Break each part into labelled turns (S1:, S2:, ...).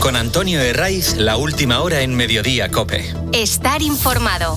S1: Con Antonio Herraiz, la última hora en Mediodía COPE.
S2: Estar informado.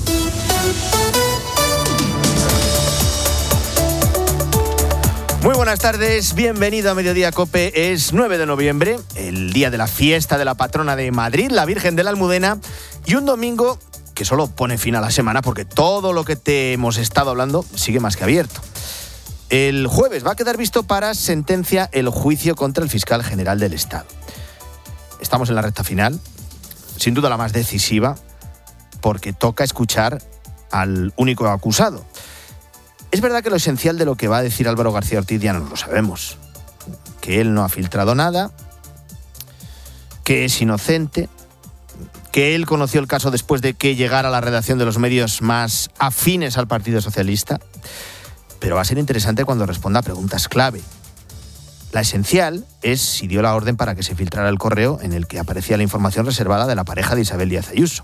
S3: Muy buenas tardes, bienvenido a Mediodía COPE. Es 9 de noviembre, el día de la fiesta de la patrona de Madrid, la Virgen de la Almudena, y un domingo que solo pone fin a la semana porque todo lo que te hemos estado hablando sigue más que abierto. El jueves va a quedar visto para sentencia el juicio contra el fiscal general del Estado. Estamos en la recta final, sin duda la más decisiva, porque toca escuchar al único acusado. Es verdad que lo esencial de lo que va a decir Álvaro García Ortiz ya no lo sabemos. Que él no ha filtrado nada, que es inocente, que él conoció el caso después de que llegara a la redacción de los medios más afines al Partido Socialista. Pero va a ser interesante cuando responda a preguntas clave. La esencial es si dio la orden para que se filtrara el correo en el que aparecía la información reservada de la pareja de Isabel Díaz Ayuso.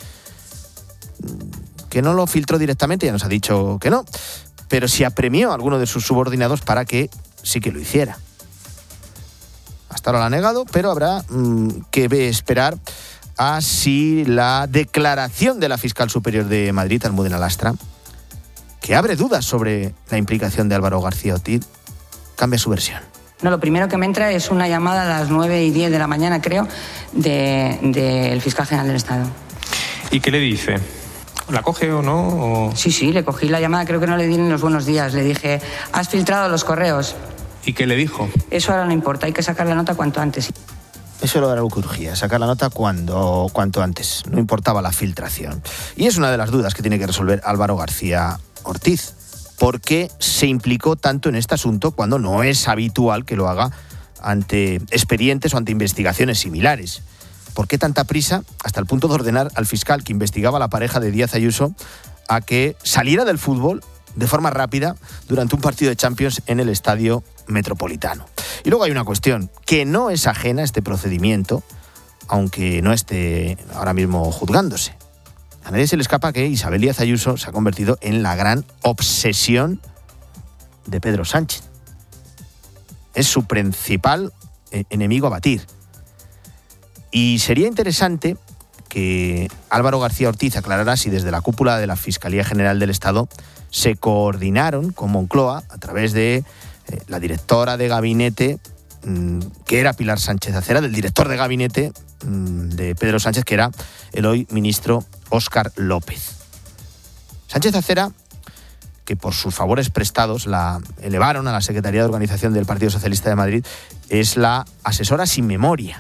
S3: Que no lo filtró directamente, ya nos ha dicho que no, pero si apremió a alguno de sus subordinados para que sí que lo hiciera. Hasta ahora lo ha negado, pero habrá que esperar a si la declaración de la fiscal superior de Madrid, Almudena Lastra, que abre dudas sobre la implicación de Álvaro García Ortiz, cambia su versión.
S4: No, lo primero que me entra es una llamada a las 9:10 de la mañana, creo, del fiscal general del Estado.
S5: ¿Y qué le dice? ¿La coge o no?
S4: Sí, le cogí la llamada, creo que no le di ni los buenos días. Le dije, ¿has filtrado los correos?
S5: ¿Y qué le dijo?
S4: Eso ahora no importa, hay que sacar la nota cuanto antes.
S3: Eso era lo que urgía, sacar la nota cuanto antes. No importaba la filtración. Y es una de las dudas que tiene que resolver Álvaro García Ortiz. ¿Por qué se implicó tanto en este asunto cuando no es habitual que lo haga ante expedientes o ante investigaciones similares? ¿Por qué tanta prisa hasta el punto de ordenar al fiscal que investigaba a la pareja de Díaz Ayuso a que saliera del fútbol de forma rápida durante un partido de Champions en el Estadio Metropolitano? Y luego hay una cuestión que no es ajena a este procedimiento, aunque no esté ahora mismo juzgándose. A nadie se le escapa que Isabel Díaz Ayuso se ha convertido en la gran obsesión de Pedro Sánchez. Es su principal enemigo a batir. Y sería interesante que Álvaro García Ortiz aclarara si desde la cúpula de la Fiscalía General del Estado se coordinaron con Moncloa a través de la directora de gabinete, que era Pilar Sánchez Acera, del director de gabinete de Pedro Sánchez, que era el hoy ministro Óscar López. Sánchez Acera, que por sus favores prestados la elevaron a la Secretaría de Organización del Partido Socialista de Madrid, es la asesora sin memoria,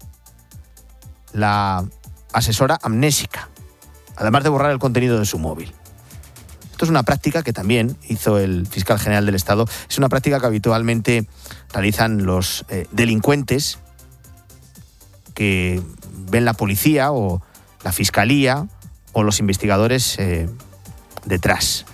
S3: la asesora amnésica, además de borrar el contenido de su móvil. Esto es una práctica que también hizo el fiscal general del Estado. Es una práctica que habitualmente realizan los delincuentes que ven la policía o la fiscalía o los investigadores detrás.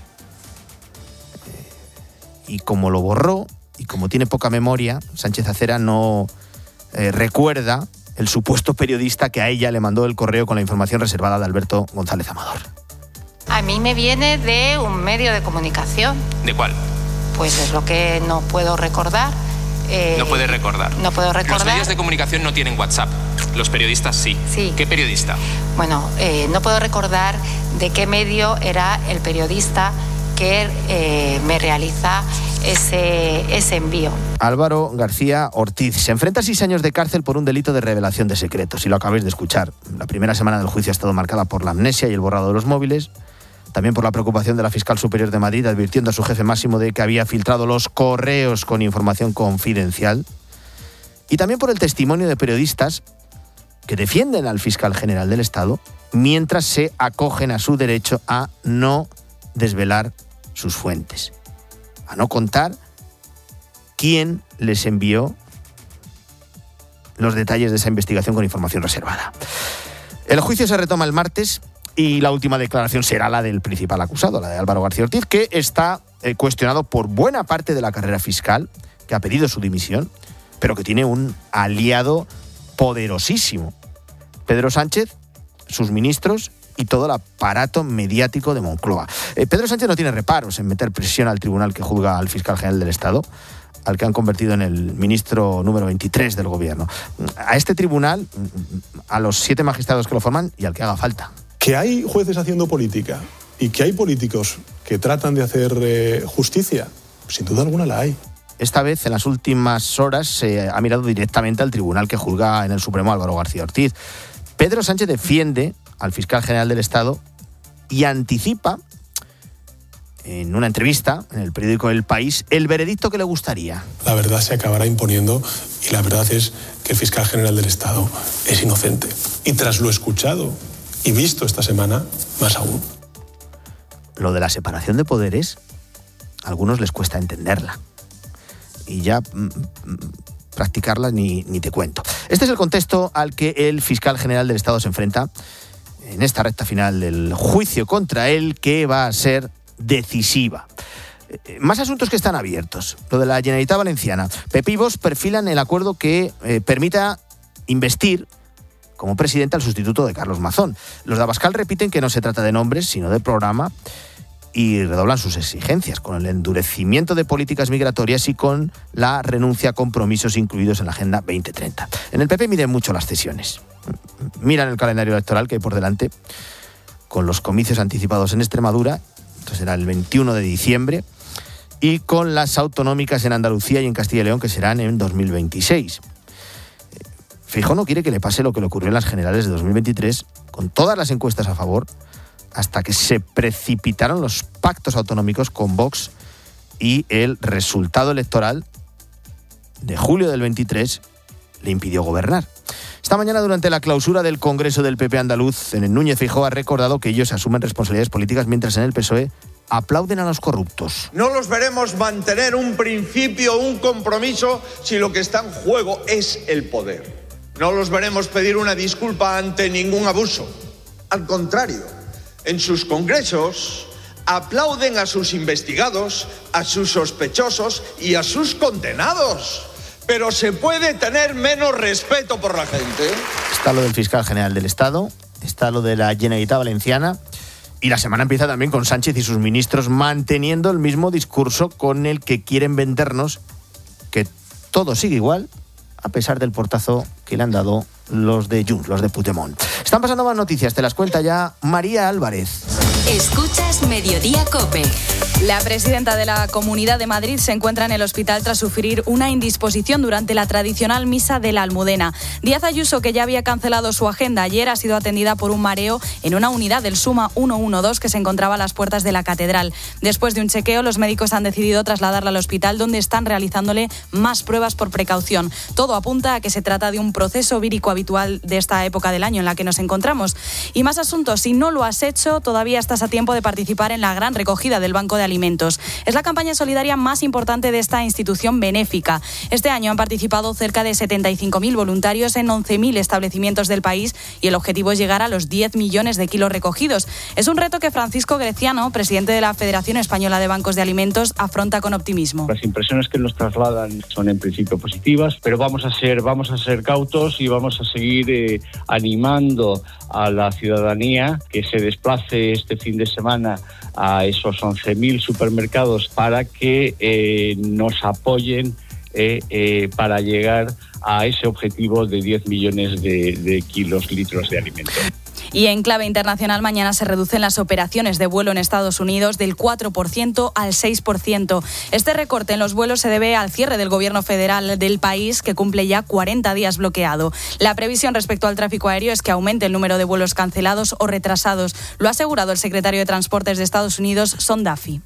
S3: Y como lo borró y como tiene poca memoria, Sánchez Acera no recuerda el supuesto periodista que a ella le mandó el correo con la información reservada de Alberto González Amador.
S6: A mí me viene de un medio de comunicación.
S5: ¿De cuál?
S6: Pues es lo que no puedo recordar.
S5: No puede recordar.
S6: No puedo recordar.
S5: Los medios de comunicación no tienen WhatsApp. Los periodistas sí.
S6: Sí.
S5: ¿Qué periodista?
S6: Bueno, no puedo recordar de qué medio era el periodista que me realiza ese envío.
S3: Álvaro García Ortiz se enfrenta a 6 años de cárcel por un delito de revelación de secretos. Y lo acabáis de escuchar. La primera semana del juicio ha estado marcada por la amnesia y el borrado de los móviles. También por la preocupación de la fiscal superior de Madrid, advirtiendo a su jefe máximo de que había filtrado los correos con información confidencial. Y también por el testimonio de periodistas que defienden al fiscal general del Estado mientras se acogen a su derecho a no desvelar sus fuentes, a no contar quién les envió los detalles de esa investigación con información reservada. El juicio se retoma el martes y la última declaración será la del principal acusado, la de Álvaro García Ortiz, que está cuestionado por buena parte de la carrera fiscal, que ha pedido su dimisión, pero que tiene un aliado poderosísimo: Pedro Sánchez, sus ministros y todo el aparato mediático de Moncloa. Pedro Sánchez no tiene reparos en meter presión al tribunal que juzga al fiscal general del Estado, al que han convertido en el ministro número 23 del gobierno. A este tribunal, a los 7 magistrados que lo forman y al que haga falta.
S7: Que hay jueces haciendo política y que hay políticos que tratan de hacer justicia, sin duda alguna la hay.
S3: Esta vez, en las últimas horas, se ha mirado directamente al tribunal que juzga en el Supremo Álvaro García Ortiz. Pedro Sánchez defiende al fiscal general del Estado y anticipa, en una entrevista en el periódico El País, el veredicto que le gustaría.
S7: La verdad se acabará imponiendo y la verdad es que el fiscal general del Estado es inocente. Y tras lo escuchado y visto esta semana, más aún.
S3: Lo de la separación de poderes, a algunos les cuesta entenderla. Y ya practicarla ni te cuento. Este es el contexto al que el fiscal general del Estado se enfrenta en esta recta final del juicio contra él, que va a ser decisiva. Más asuntos que están abiertos. Lo de la Generalitat Valenciana. PP y Vox perfilan el acuerdo que permita investir como presidente al sustituto de Carlos Mazón. Los de Abascal repiten que no se trata de nombres, sino de programa, y redoblan sus exigencias con el endurecimiento de políticas migratorias y con la renuncia a compromisos incluidos en la Agenda 2030. En el PP miden mucho las cesiones. Miran el calendario electoral que hay por delante, con los comicios anticipados en Extremadura, entonces será el 21 de diciembre, y con las autonómicas en Andalucía y en Castilla y León, que serán en 2026. Feijóo no quiere que le pase lo que le ocurrió en las generales de 2023, con todas las encuestas a favor, hasta que se precipitaron los pactos autonómicos con Vox y el resultado electoral de julio del 23 le impidió gobernar. Esta mañana, durante la clausura del Congreso del PP andaluz, Núñez Feijóo ha recordado que ellos asumen responsabilidades políticas mientras en el PSOE aplauden a los corruptos.
S8: No los veremos mantener un principio, un compromiso, si lo que está en juego es el poder. No los veremos pedir una disculpa ante ningún abuso. Al contrario, en sus congresos aplauden a sus investigados, a sus sospechosos y a sus condenados. Pero se puede tener menos respeto por la gente.
S3: Está lo del fiscal general del Estado, está lo de la Generalitat Valenciana, y la semana empieza también con Sánchez y sus ministros manteniendo el mismo discurso con el que quieren vendernos que todo sigue igual, a pesar del portazo que le han dado los de Junts, los de Puigdemont. Están pasando más noticias, te las cuenta ya María Álvarez.
S2: Escuchas Mediodía COPE.
S9: La presidenta de la Comunidad de Madrid se encuentra en el hospital tras sufrir una indisposición durante la tradicional misa de la Almudena. Díaz Ayuso, que ya había cancelado su agenda ayer, ha sido atendida por un mareo en una unidad del Suma 112 que se encontraba a las puertas de la catedral. Después de un chequeo, los médicos han decidido trasladarla al hospital, donde están realizándole más pruebas por precaución. Todo apunta a que se trata de un proceso vírico habitual de esta época del año en la que nos encontramos. Y más asuntos. Si no lo has hecho, todavía estás a tiempo de participar en la gran recogida del Banco de Alimentos. Es la campaña solidaria más importante de esta institución benéfica. Este año han participado cerca de 75.000 voluntarios en 11.000 establecimientos del país y el objetivo es llegar a los 10 millones de kilos recogidos. Es un reto que Francisco Greciano, presidente de la Federación Española de Bancos de Alimentos, afronta con optimismo.
S10: Las impresiones que nos trasladan son en principio positivas, pero vamos a ser cautos y vamos a seguir animando a la ciudadanía que se desplace este fin de semana a esos 11.000 supermercados para que nos apoyen para llegar a ese objetivo de 10 millones de litros de alimento.
S9: Y en clave internacional, mañana se reducen las operaciones de vuelo en Estados Unidos del 4% al 6%. Este recorte en los vuelos se debe al cierre del gobierno federal del país, que cumple ya 40 días bloqueado. La previsión respecto al tráfico aéreo es que aumente el número de vuelos cancelados o retrasados. Lo ha asegurado el secretario de Transportes de Estados Unidos, Sean Duffy.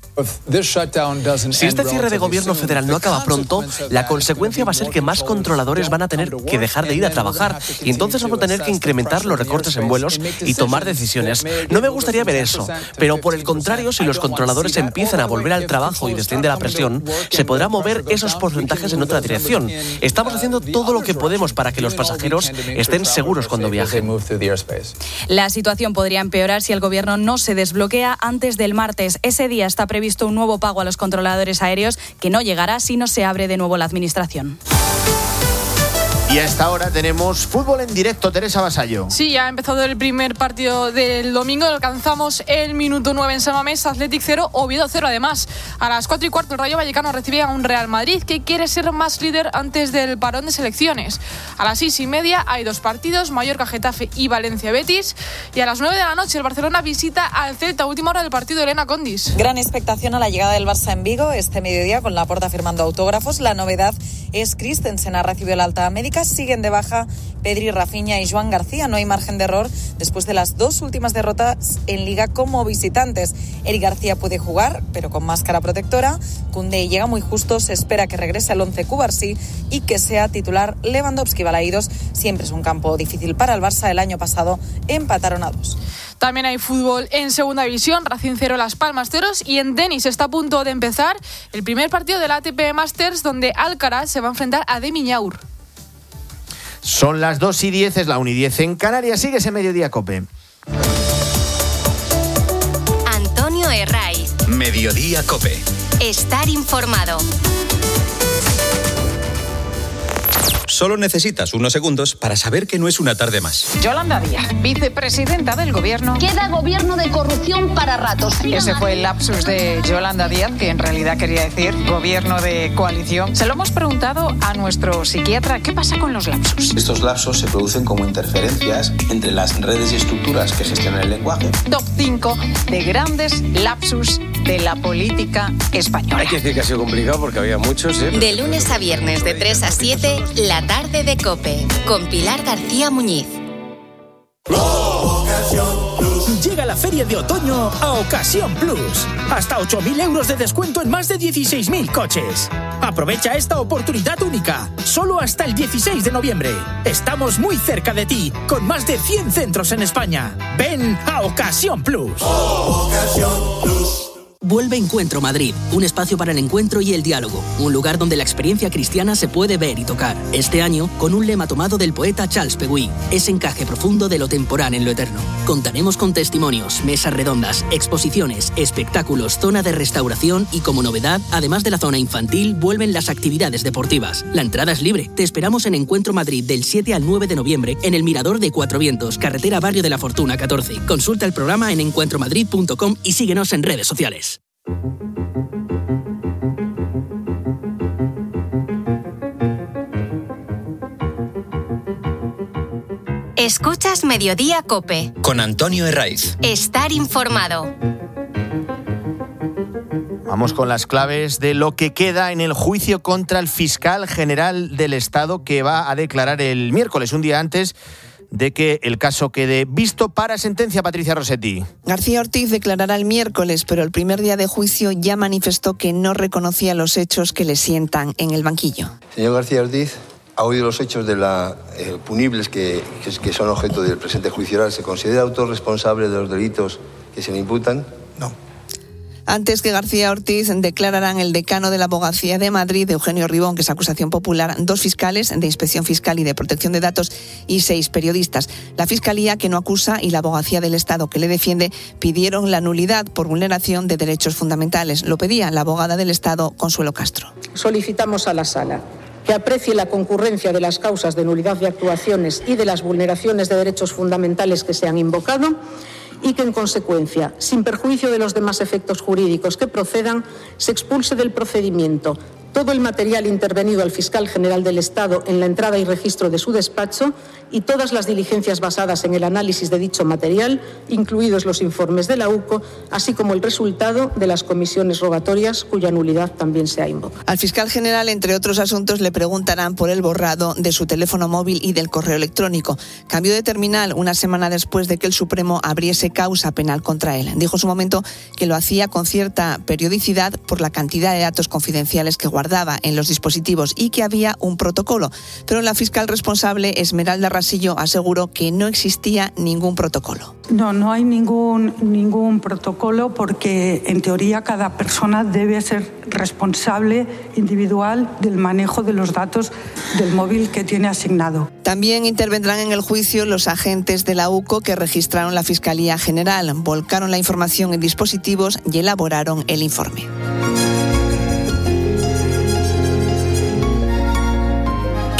S11: Si este cierre de gobierno federal no acaba pronto, la consecuencia va a ser que más controladores van a tener que dejar de ir a trabajar y entonces vamos a tener que incrementar los recortes en vuelos y tomar decisiones. No me gustaría ver eso, pero por el contrario, si los controladores empiezan a volver al trabajo y desciende la presión, se podrán mover esos porcentajes en otra dirección. Estamos haciendo todo lo que podemos para que los pasajeros estén seguros cuando viajen.
S9: La situación podría empeorar si el gobierno no se desbloquea antes del martes. Ese día está previsto un nuevo pago a los controladores aéreos que no llegará si no se abre de nuevo la administración.
S3: Y a esta hora tenemos fútbol en directo, Teresa Vasallo.
S12: Sí, ya ha empezado el primer partido del domingo. Alcanzamos el minuto 9 en San Mamés, Athletic 0, Oviedo 0. Además, a las 4:15 el Rayo Vallecano recibe a un Real Madrid que quiere ser más líder antes del parón de selecciones. A las 6:30 hay dos partidos, Mallorca, Getafe y Valencia, Betis. Y a las 9 de la noche el Barcelona visita al Celta, última hora del partido, Elena Condis.
S13: Gran expectación a la llegada del Barça en Vigo este mediodía con Laporta firmando autógrafos. La novedad es Christensen, ha recibido la alta médica. Siguen de baja Pedri, Rafinha y Joan García. No hay margen de error después de las dos últimas derrotas en Liga como visitantes. Eric García puede jugar, pero con máscara protectora. Koundé llega muy justo. Se espera que regrese al 11 Cubarsí y que sea titular Lewandowski. Balaídos siempre es un campo difícil para el Barça. El año pasado empataron a 2.
S12: También hay fútbol en segunda división, Racing 0, Las Palmas 0. Y en tenis está a punto de empezar el primer partido del ATP Masters, donde Alcaraz se va a enfrentar a Demi Ñaur.
S3: Son las 2:10, es la 1:10 en Canarias. Sigues en Mediodía COPE.
S2: Antonio Herraiz.
S1: Mediodía COPE.
S2: Estar informado.
S1: Solo necesitas unos segundos para saber que no es una tarde más.
S14: Yolanda Díaz, vicepresidenta del Gobierno.
S15: Queda gobierno de corrupción para ratos.
S14: Ese fue el lapsus de Yolanda Díaz, que en realidad quería decir gobierno de coalición. Se lo hemos preguntado a nuestro psiquiatra. ¿Qué pasa con los lapsus?
S16: Estos lapsos se producen como interferencias entre las redes y estructuras que gestionan el lenguaje.
S14: Top 5 de grandes lapsus de la política española.
S17: Hay que decir que ha sido complicado porque había muchos.
S2: De lunes a viernes de 3 a 7, la tarde de COPE, con Pilar García Muñiz.
S18: Llega la feria de otoño a Ocasión Plus. Hasta 8.000 euros de descuento en más de 16.000 coches. Aprovecha esta oportunidad única, solo hasta el 16 de noviembre. Estamos muy cerca de ti, con más de 100 centros en España. Ven a Ocasión Plus.
S19: Ocasión Plus. Vuelve Encuentro Madrid, un espacio para el encuentro y el diálogo, un lugar donde la experiencia cristiana se puede ver y tocar. Este año, con un lema tomado del poeta Charles Peguy, ese encaje profundo de lo temporal en lo eterno. Contaremos con testimonios, mesas redondas, exposiciones, espectáculos, zona de restauración y, como novedad, además de la zona infantil, vuelven las actividades deportivas. La entrada es libre. Te esperamos en Encuentro Madrid del 7 al 9 de noviembre en el Mirador de Cuatro Vientos, carretera Barrio de la Fortuna 14. Consulta el programa en encuentromadrid.com y síguenos en redes sociales.
S2: Escuchas Mediodía COPE.
S1: Con Antonio Herraiz.
S2: Estar informado.
S3: Vamos con las claves de lo que queda en el juicio contra el fiscal general del Estado, que va a declarar el miércoles, un día antes de que el caso quede visto para sentencia. Patricia Rossetti.
S20: García Ortiz declarará el miércoles, pero el primer día de juicio ya manifestó que no reconocía los hechos que le sientan en el banquillo.
S21: Señor García Ortiz, ¿ha oído los hechos de punibles que son objeto del presente juicio oral? ¿Se considera autor responsable de los delitos que se le imputan? No.
S20: Antes que García Ortiz declararán el decano de la Abogacía de Madrid, Eugenio Ribón, que es acusación popular, 2 fiscales de Inspección Fiscal y de Protección de Datos y 6 periodistas. La Fiscalía, que no acusa, y la Abogacía del Estado, que le defiende, pidieron la nulidad por vulneración de derechos fundamentales. Lo pedía la abogada del Estado, Consuelo Castro.
S22: Solicitamos a la Sala que aprecie la concurrencia de las causas de nulidad de actuaciones y de las vulneraciones de derechos fundamentales que se han invocado y que, en consecuencia, sin perjuicio de los demás efectos jurídicos que procedan, se expulse del procedimiento todo el material intervenido al fiscal general del Estado en la entrada y registro de su despacho y todas las diligencias basadas en el análisis de dicho material, incluidos los informes de la UCO, así como el resultado de las comisiones rogatorias, cuya nulidad también se ha invocado.
S20: Al fiscal general, entre otros asuntos, le preguntarán por el borrado de su teléfono móvil y del correo electrónico. Cambió de terminal una semana después de que el Supremo abriese causa penal contra él. Dijo en su momento que lo hacía con cierta periodicidad por la cantidad de datos confidenciales que guardaba en los dispositivos y que había un protocolo. Pero la fiscal responsable, Esmeralda Rasillo, aseguró que no existía ningún protocolo.
S23: No hay ningún protocolo porque, en teoría, cada persona debe ser responsable individual del manejo de los datos del móvil que tiene asignado.
S20: También intervendrán en el juicio los agentes de la UCO que registraron la Fiscalía General, volcaron la información en dispositivos y elaboraron el informe.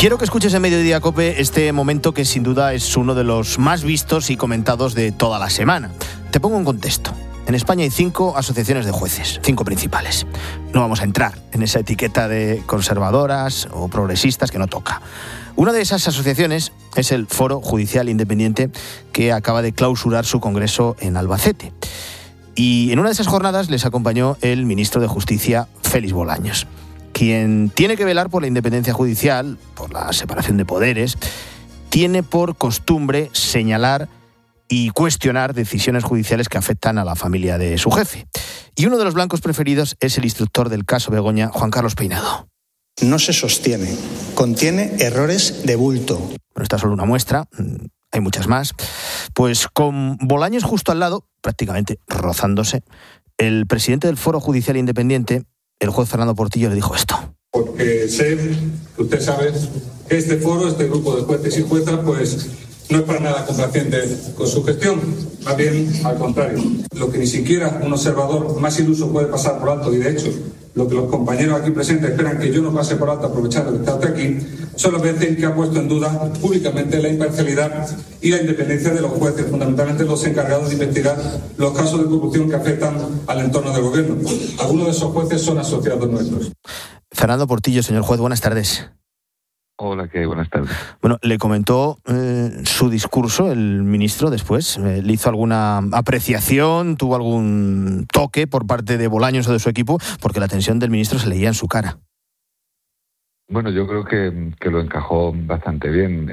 S3: Quiero que escuches en Mediodía COPE este momento que sin duda es uno de los más vistos y comentados de toda la semana. Te pongo en contexto. En España hay 5 asociaciones de jueces, 5 principales. No vamos a entrar en esa etiqueta de conservadoras o progresistas que no toca. Una de esas asociaciones es el Foro Judicial Independiente, que acaba de clausurar su congreso en Albacete. Y en una de esas jornadas les acompañó el ministro de Justicia, Félix Bolaños, quien tiene que velar por la independencia judicial, por la separación de poderes, tiene por costumbre señalar y cuestionar decisiones judiciales que afectan a la familia de su jefe. Y uno de los blancos preferidos es el instructor del caso Begoña, Juan Carlos Peinado.
S4: No se sostiene, contiene errores de bulto.
S3: Bueno, esta es solo una muestra, hay muchas más. Pues con Bolaños justo al lado, prácticamente rozándose, el presidente del Foro Judicial Independiente, el juez Fernando Portillo, le dijo esto.
S5: Porque sé que usted sabe que este foro, este grupo de jueces y juezas, pues no es para nada complaciente con su gestión, más bien al contrario. Lo que ni siquiera un observador más iluso puede pasar por alto, y de hecho, lo que los compañeros aquí presentes esperan que yo no pase por alto aprovechando que está usted aquí, son las veces que ha puesto en duda públicamente la imparcialidad y la independencia de los jueces, fundamentalmente los encargados de investigar los casos de corrupción que afectan al entorno del gobierno. Algunos de esos jueces son asociados nuestros.
S3: Fernando Portillo, señor juez, buenas tardes.
S6: Hola, ¿qué? Buenas tardes.
S3: Bueno, ¿le comentó su discurso el ministro después? ¿Le hizo alguna apreciación? ¿Tuvo algún toque por parte de Bolaños o de su equipo? Porque la tensión del ministro se leía en su cara.
S6: Bueno, yo creo que lo encajó bastante bien.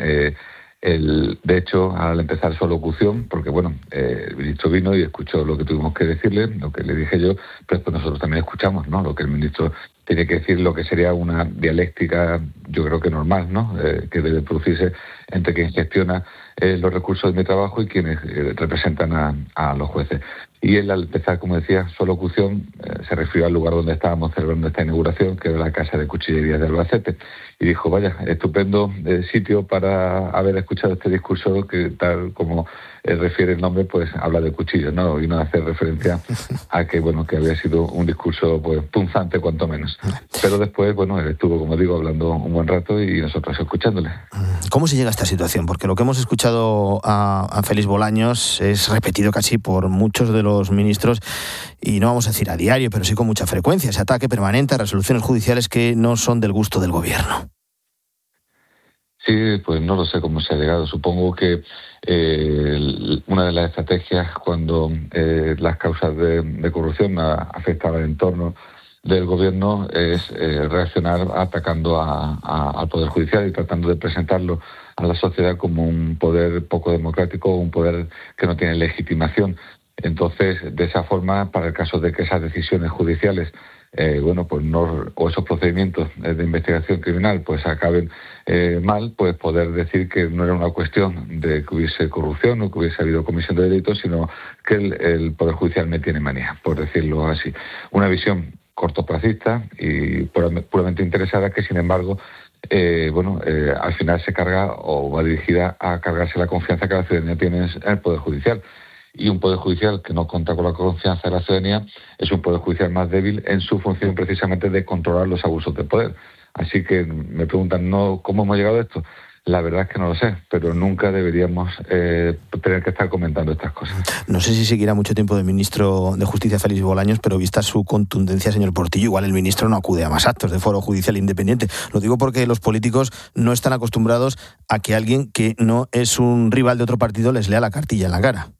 S6: De hecho, al empezar su locución, porque bueno, el ministro vino y escuchó lo que tuvimos que decirle, lo que le dije yo, pero después nosotros también escuchamos, ¿no? Lo que el ministro tiene que decir, lo que sería una dialéctica, yo creo que normal, ¿no? Que debe producirse entre quien gestiona los recursos de mi trabajo y quienes representan a los jueces. Y él, al empezar, como decía, su locución, se refirió al lugar donde estábamos celebrando esta inauguración, que era la Casa de Cuchillería de Albacete. Y dijo, vaya, estupendo sitio para haber escuchado este discurso que, tal como refiere el nombre, pues habla de cuchillos, ¿no? Y no hace referencia a que, bueno, que había sido un discurso, pues, punzante, cuanto menos. Pero después, bueno, él estuvo, como digo, hablando un buen rato y nosotros escuchándole.
S3: ¿Cómo se llega a esta situación? Porque lo que hemos escuchado a Félix Bolaños es repetido casi por muchos de los ministros, y no vamos a decir a diario, pero sí con mucha frecuencia, ese ataque permanente a resoluciones judiciales que no son del gusto del gobierno.
S6: Sí, pues no lo sé cómo se ha llegado. Supongo que una de las estrategias cuando las causas de corrupción afectan al entorno del gobierno es reaccionar atacando al Poder Judicial y tratando de presentarlo a la sociedad como un poder poco democrático, un poder que no tiene legitimación. Entonces, de esa forma, para el caso de que esas decisiones judiciales o esos procedimientos de investigación criminal pues acaben mal, pues poder decir que no era una cuestión de que hubiese corrupción o que hubiese habido comisión de delitos, sino que el Poder Judicial me tiene manía, por decirlo así. Una visión cortoplacista y puramente interesada que, sin embargo, al final se carga o va dirigida a cargarse la confianza que la ciudadanía tiene en el Poder Judicial. Y un Poder Judicial que no cuenta con la confianza de la ciudadanía es un Poder Judicial más débil en su función precisamente de controlar los abusos de poder. Así que me preguntan, ¿cómo hemos llegado a esto? La verdad es que no lo sé, pero nunca deberíamos tener que estar comentando estas cosas.
S3: No sé si seguirá mucho tiempo de ministro de Justicia Félix Bolaños, pero vista su contundencia, señor Portillo, igual el ministro no acude a más actos de Foro Judicial Independiente. Lo digo porque los políticos no están acostumbrados a que alguien que no es un rival de otro partido les lea la cartilla en la cara.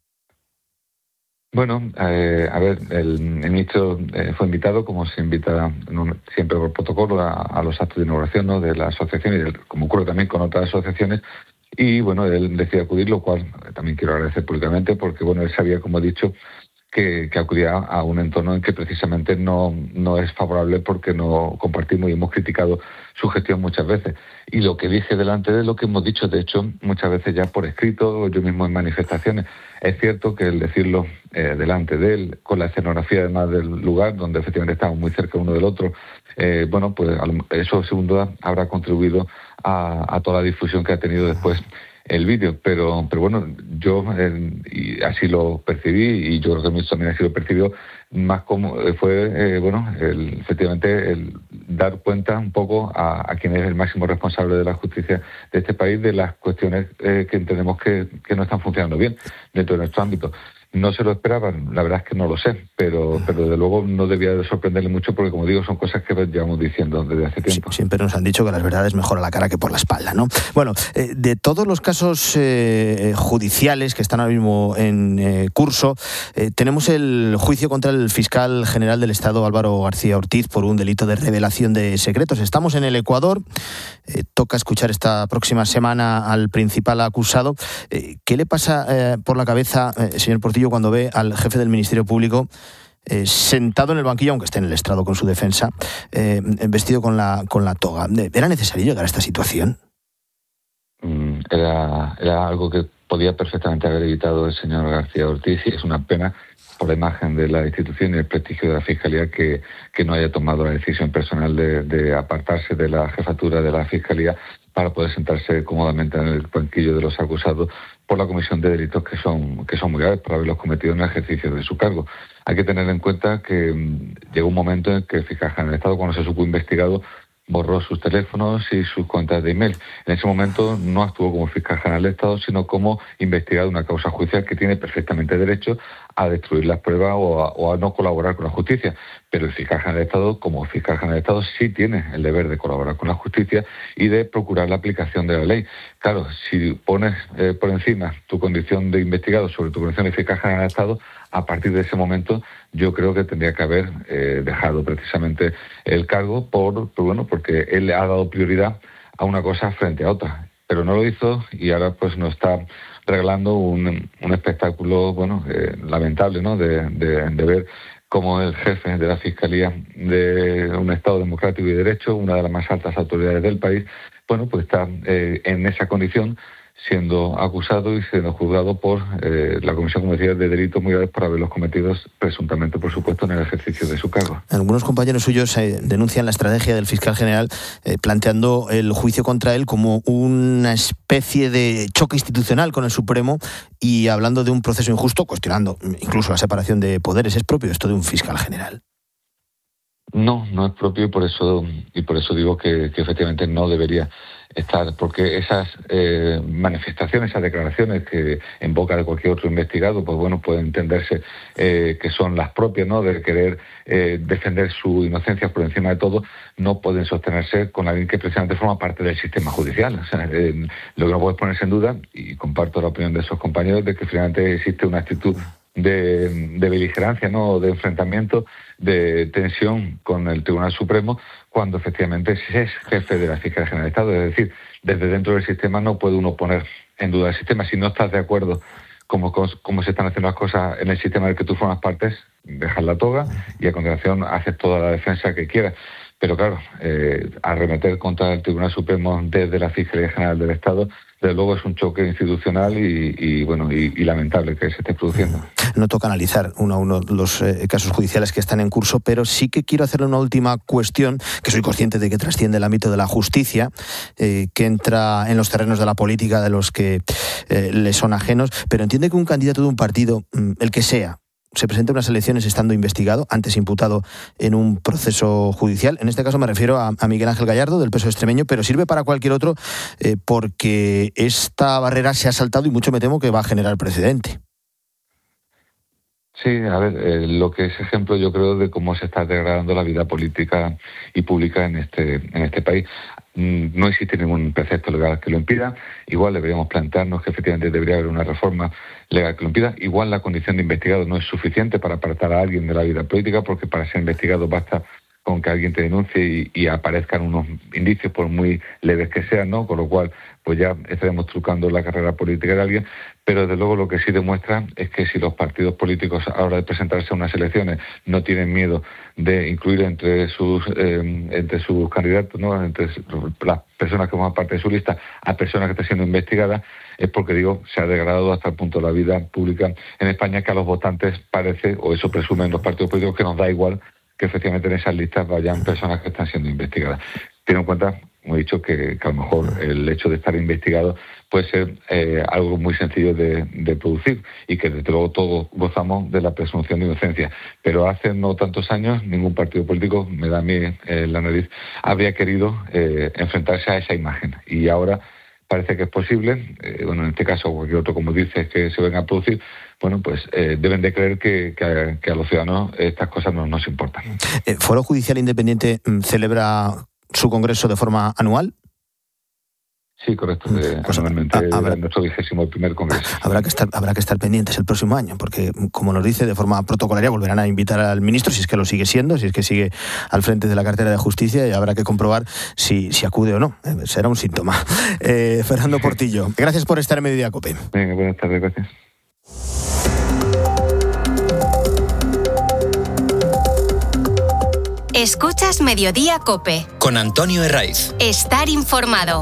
S6: Bueno, el ministro fue invitado, como se invita siempre por protocolo, a los actos de inauguración, ¿no?, de la asociación, y como ocurre también con otras asociaciones, y bueno, él decidió acudir, lo cual también quiero agradecer públicamente, porque bueno, él sabía, como he dicho, que acudía a un entorno en que precisamente no es favorable, porque no compartimos y hemos criticado su gestión muchas veces. Y lo que dije delante de lo que hemos dicho, de hecho, muchas veces ya por escrito, yo mismo en manifestaciones, es cierto que el decirlo delante de él, con la escenografía además del lugar, donde efectivamente estamos muy cerca uno del otro, pues eso sin duda habrá contribuido a toda la difusión que ha tenido después el vídeo, pero bueno, yo y así lo percibí, y yo creo que el ministro también así lo percibió, más como fue, efectivamente, el dar cuenta un poco a quien es el máximo responsable de la justicia de este país de las cuestiones que entendemos que no están funcionando bien dentro de nuestro ámbito. No se lo esperaban, la verdad es que no lo sé, pero desde luego no debía de sorprenderle mucho porque, como digo, son cosas que llevamos diciendo desde hace tiempo.
S3: Siempre nos han dicho que las verdades mejor a la cara que por la espalda, ¿no? Bueno, de todos los casos judiciales que están ahora mismo en curso, tenemos el juicio contra el fiscal general del Estado, Álvaro García Ortiz, por un delito de revelación de secretos. Estamos en el Ecuador, toca escuchar esta próxima semana al principal acusado. ¿Qué le pasa por la cabeza, señor Portillo, cuando ve al jefe del Ministerio Público sentado en el banquillo, aunque esté en el estrado con su defensa, vestido con la toga? ¿Era necesario llegar a esta situación?
S6: Era algo que podía perfectamente haber evitado el señor García Ortiz, y es una pena por la imagen de la institución y el prestigio de la Fiscalía que no haya tomado la decisión personal de apartarse de la jefatura de la Fiscalía para poder sentarse cómodamente en el banquillo de los acusados por la comisión de delitos que son muy graves, por haberlos cometido en el ejercicio de su cargo. Hay que tener en cuenta que llegó un momento en que el fiscal general del Estado, cuando se supo investigado, borró sus teléfonos y sus cuentas de email. En ese momento no actuó como fiscal general del Estado, sino como investigado de una causa judicial que tiene perfectamente derecho a destruir las pruebas o a no colaborar con la justicia. Pero el fiscal general del Estado, como fiscal general del Estado, sí tiene el deber de colaborar con la justicia y de procurar la aplicación de la ley. Claro, si pones por encima tu condición de investigado sobre tu condición de fiscal general del Estado, a partir de ese momento yo creo que tendría que haber dejado precisamente el cargo porque él le ha dado prioridad a una cosa frente a otra. Pero no lo hizo, y ahora pues nos está regalando un espectáculo lamentable, ¿no? De ver cómo el jefe de la Fiscalía de un Estado democrático y de derecho, una de las más altas autoridades del país, pues está en esa condición, siendo acusado y siendo juzgado por la Comisión, como decía, de delitos muy graves por haberlos cometido presuntamente, por supuesto, en el ejercicio de su cargo.
S3: Algunos compañeros suyos denuncian la estrategia del fiscal general planteando el juicio contra él como una especie de choque institucional con el Supremo y hablando de un proceso injusto, cuestionando incluso la separación de poderes. ¿Es propio esto de un fiscal general?
S6: No es propio, y por eso digo que efectivamente no debería estar, porque esas manifestaciones, esas declaraciones que en boca de cualquier otro investigado, puede entenderse que son las propias, ¿no?, de querer defender su inocencia por encima de todo, no pueden sostenerse con alguien que precisamente forma parte del sistema judicial. O sea, lo que no puede ponerse en duda, y comparto la opinión de esos compañeros, de que finalmente existe una actitud de beligerancia, ¿no?, de enfrentamiento, de tensión con el Tribunal Supremo, cuando efectivamente es jefe de la Fiscalía General del Estado. Es decir, desde dentro del sistema no puede uno poner en duda el sistema. Si no estás de acuerdo como se están haciendo las cosas en el sistema del que tú formas parte, dejas la toga y a continuación haces toda la defensa que quieras. Pero claro, arremeter contra el Tribunal Supremo desde la Fiscalía General del Estado, desde luego es un choque institucional y lamentable que se esté produciendo.
S3: No toca analizar uno a uno los casos judiciales que están en curso, pero sí que quiero hacerle una última cuestión, que soy consciente de que trasciende el ámbito de la justicia, que entra en los terrenos de la política de los que le son ajenos, pero entiende que un candidato de un partido, el que sea, se presenta a unas elecciones estando investigado, antes imputado en un proceso judicial. En este caso me refiero a Miguel Ángel Gallardo, del PSOE extremeño, pero sirve para cualquier otro porque esta barrera se ha saltado y mucho me temo que va a generar precedente.
S6: Sí, a ver, lo que es ejemplo, yo creo, de cómo se está degradando la vida política y pública en este país. No existe ningún precepto legal que lo impida. Igual deberíamos plantearnos que efectivamente debería haber una reforma legal que lo impida. Igual la condición de investigado no es suficiente para apartar a alguien de la vida política, porque para ser investigado basta con que alguien te denuncie y aparezcan unos indicios, por muy leves que sean, ¿no? Con lo cual, pues ya estaremos trucando la carrera política de alguien. Pero desde luego lo que sí demuestra es que si los partidos políticos a la hora de presentarse a unas elecciones no tienen miedo de incluir entre sus candidatos, ¿no?, entre las personas que forman parte de su lista, a personas que están siendo investigadas, es porque, se ha degradado hasta el punto de la vida pública en España, que a los votantes parece, o eso presumen los partidos políticos, que nos da igual que efectivamente en esas listas vayan personas que están siendo investigadas. Ten en cuenta hemos dicho que a lo mejor el hecho de estar investigado puede ser algo muy sencillo de producir y que desde luego todos gozamos de la presunción de inocencia. Pero hace no tantos años ningún partido político, me da a mí la nariz, habría querido enfrentarse a esa imagen. Y ahora parece que es posible, en este caso o cualquier otro, como dices, que se venga a producir, bueno, pues deben de creer que a los ciudadanos estas cosas no nos importan.
S3: ¿El Foro Judicial Independiente celebra su congreso de forma anual?
S6: Sí, correcto. Anualmente habrá nuestro 21º congreso.
S3: Habrá que estar pendientes el próximo año, porque, como nos dice, de forma protocolaria volverán a invitar al ministro, si es que lo sigue siendo, si es que sigue al frente de la cartera de Justicia, y habrá que comprobar si acude o no. Será un síntoma. Fernando Portillo, gracias por estar en Mediodía COPE.
S6: Venga, buenas tardes, gracias.
S2: Escuchas Mediodía COPE.
S1: Con Antonio Herraiz.
S2: Estar informado.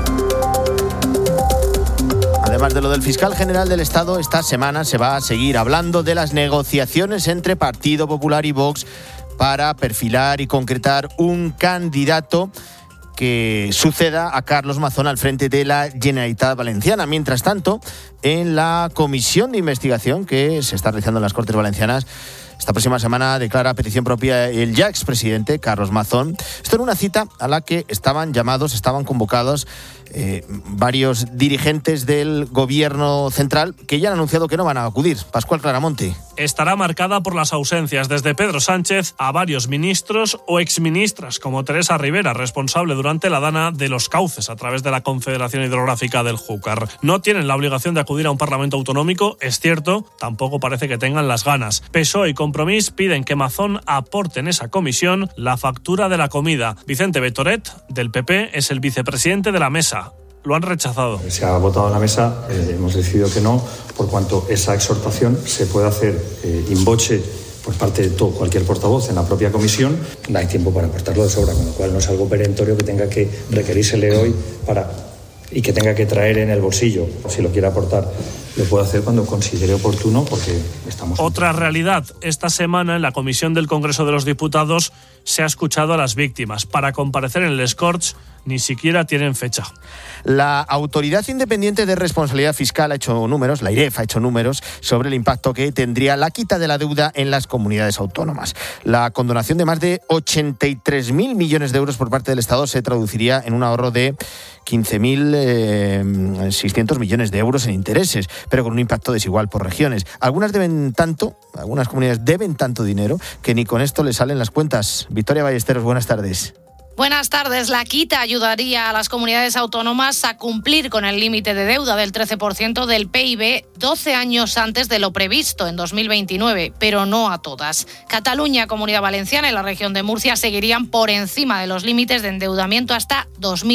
S3: Además de lo del fiscal general del Estado, esta semana se va a seguir hablando de las negociaciones entre Partido Popular y Vox para perfilar y concretar un candidato que suceda a Carlos Mazón al frente de la Generalitat Valenciana. Mientras tanto, en la comisión de investigación que se está realizando en las Cortes Valencianas, esta próxima semana declara petición propia el ya expresidente Carlos Mazón. Esto en una cita a la que estaban convocados varios dirigentes del gobierno central que ya han anunciado que no van a acudir. Pascual Claramonte.
S7: Estará marcada por las ausencias desde Pedro Sánchez a varios ministros o exministras, como Teresa Rivera, responsable durante la dana de los cauces a través de la Confederación Hidrográfica del Júcar. No tienen la obligación de acudir a un parlamento autonómico, es cierto, tampoco parece que tengan las ganas. PSOE y Compromís piden que Mazón aporte en esa comisión la factura de la comida. Vicente Betoret, del PP, es el vicepresidente de la mesa. Lo han rechazado.
S8: Se ha votado en la mesa, hemos decidido que no, por cuanto esa exhortación se puede hacer in voce por parte de cualquier portavoz en la propia comisión. No hay tiempo para aportarlo de sobra, con lo cual no es algo perentorio que tenga que requerírsele hoy y que tenga que traer en el bolsillo. Si lo quiere aportar, lo puede hacer cuando considere oportuno, porque estamos...
S7: Otra realidad. Esta semana en la Comisión del Congreso de los Diputados se ha escuchado a las víctimas. Para comparecer en el Escorts ni siquiera tienen fecha.
S3: La Autoridad Independiente de Responsabilidad Fiscal ha hecho números, la AIREF ha hecho números sobre el impacto que tendría la quita de la deuda en las comunidades autónomas. La condonación de más de 83.000 millones de euros por parte del Estado se traduciría en un ahorro de 15.600 millones de euros en intereses, pero con un impacto desigual por regiones. Algunas comunidades deben tanto dinero que ni con esto les salen las cuentas. Victoria Ballesteros, buenas tardes.
S10: Buenas tardes. La quita ayudaría a las comunidades autónomas a cumplir con el límite de deuda del 13% del PIB 12 años antes de lo previsto en 2029, pero no a todas. Cataluña, Comunidad Valenciana y la región de Murcia seguirían por encima de los límites de endeudamiento hasta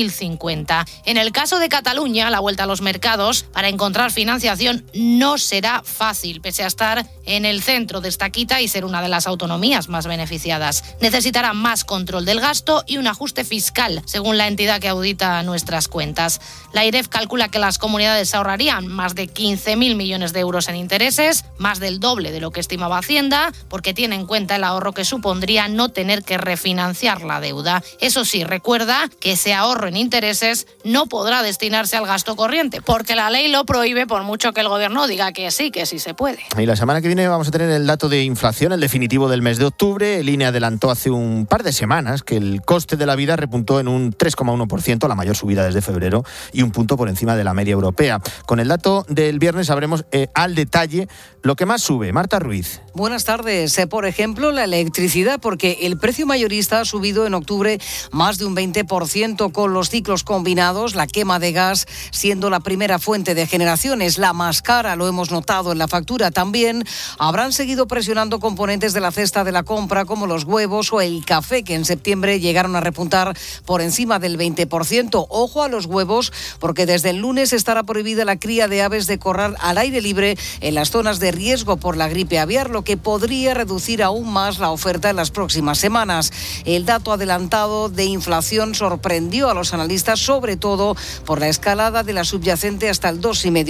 S10: 2050. En el caso de Cataluña, la vuelta a los mercados para encontrar financiación no será fácil, pese a estar en el centro de esta quita y ser una de las autonomías más beneficiadas. Necesitará más control del gasto y un ajuste fiscal, según la entidad que audita nuestras cuentas. La AIREF calcula que las comunidades ahorrarían más de 15.000 millones de euros en intereses, más del doble de lo que estimaba Hacienda, porque tiene en cuenta el ahorro que supondría no tener que refinanciar la deuda. Eso sí, recuerda que ese ahorro en intereses no podrá destinarse al gasto corriente, porque la ley lo prohíbe, por mucho que el gobierno diga que sí se puede.
S3: Y la semana que viene vamos a tener el dato de inflación, el definitivo del mes de octubre. El INE adelantó hace un par de semanas que el coste de la vida repuntó en un 3,1%, la mayor subida desde febrero, y un punto por encima de la media europea. Con el dato del viernes sabremos al detalle lo que más sube. Marta Ruiz.
S24: Buenas tardes. Por ejemplo, la electricidad, porque el precio mayorista ha subido en octubre más de un 20% con los ciclos combinados, la quema de gas siendo la primera fuente de generación, es la más cara, lo hemos notado en la factura. También habrán seguido presionando componentes de la cesta de la compra como los huevos o el café, que en septiembre llegaron a repuntar por encima del 20%. Ojo a los huevos, porque desde el lunes estará prohibida la cría de aves de corral al aire libre en las zonas de riesgo por la gripe aviar, lo que podría reducir aún más la oferta en las próximas semanas. El dato adelantado de inflación sorprendió a los analistas, sobre todo por la escalada de la subyacente hasta el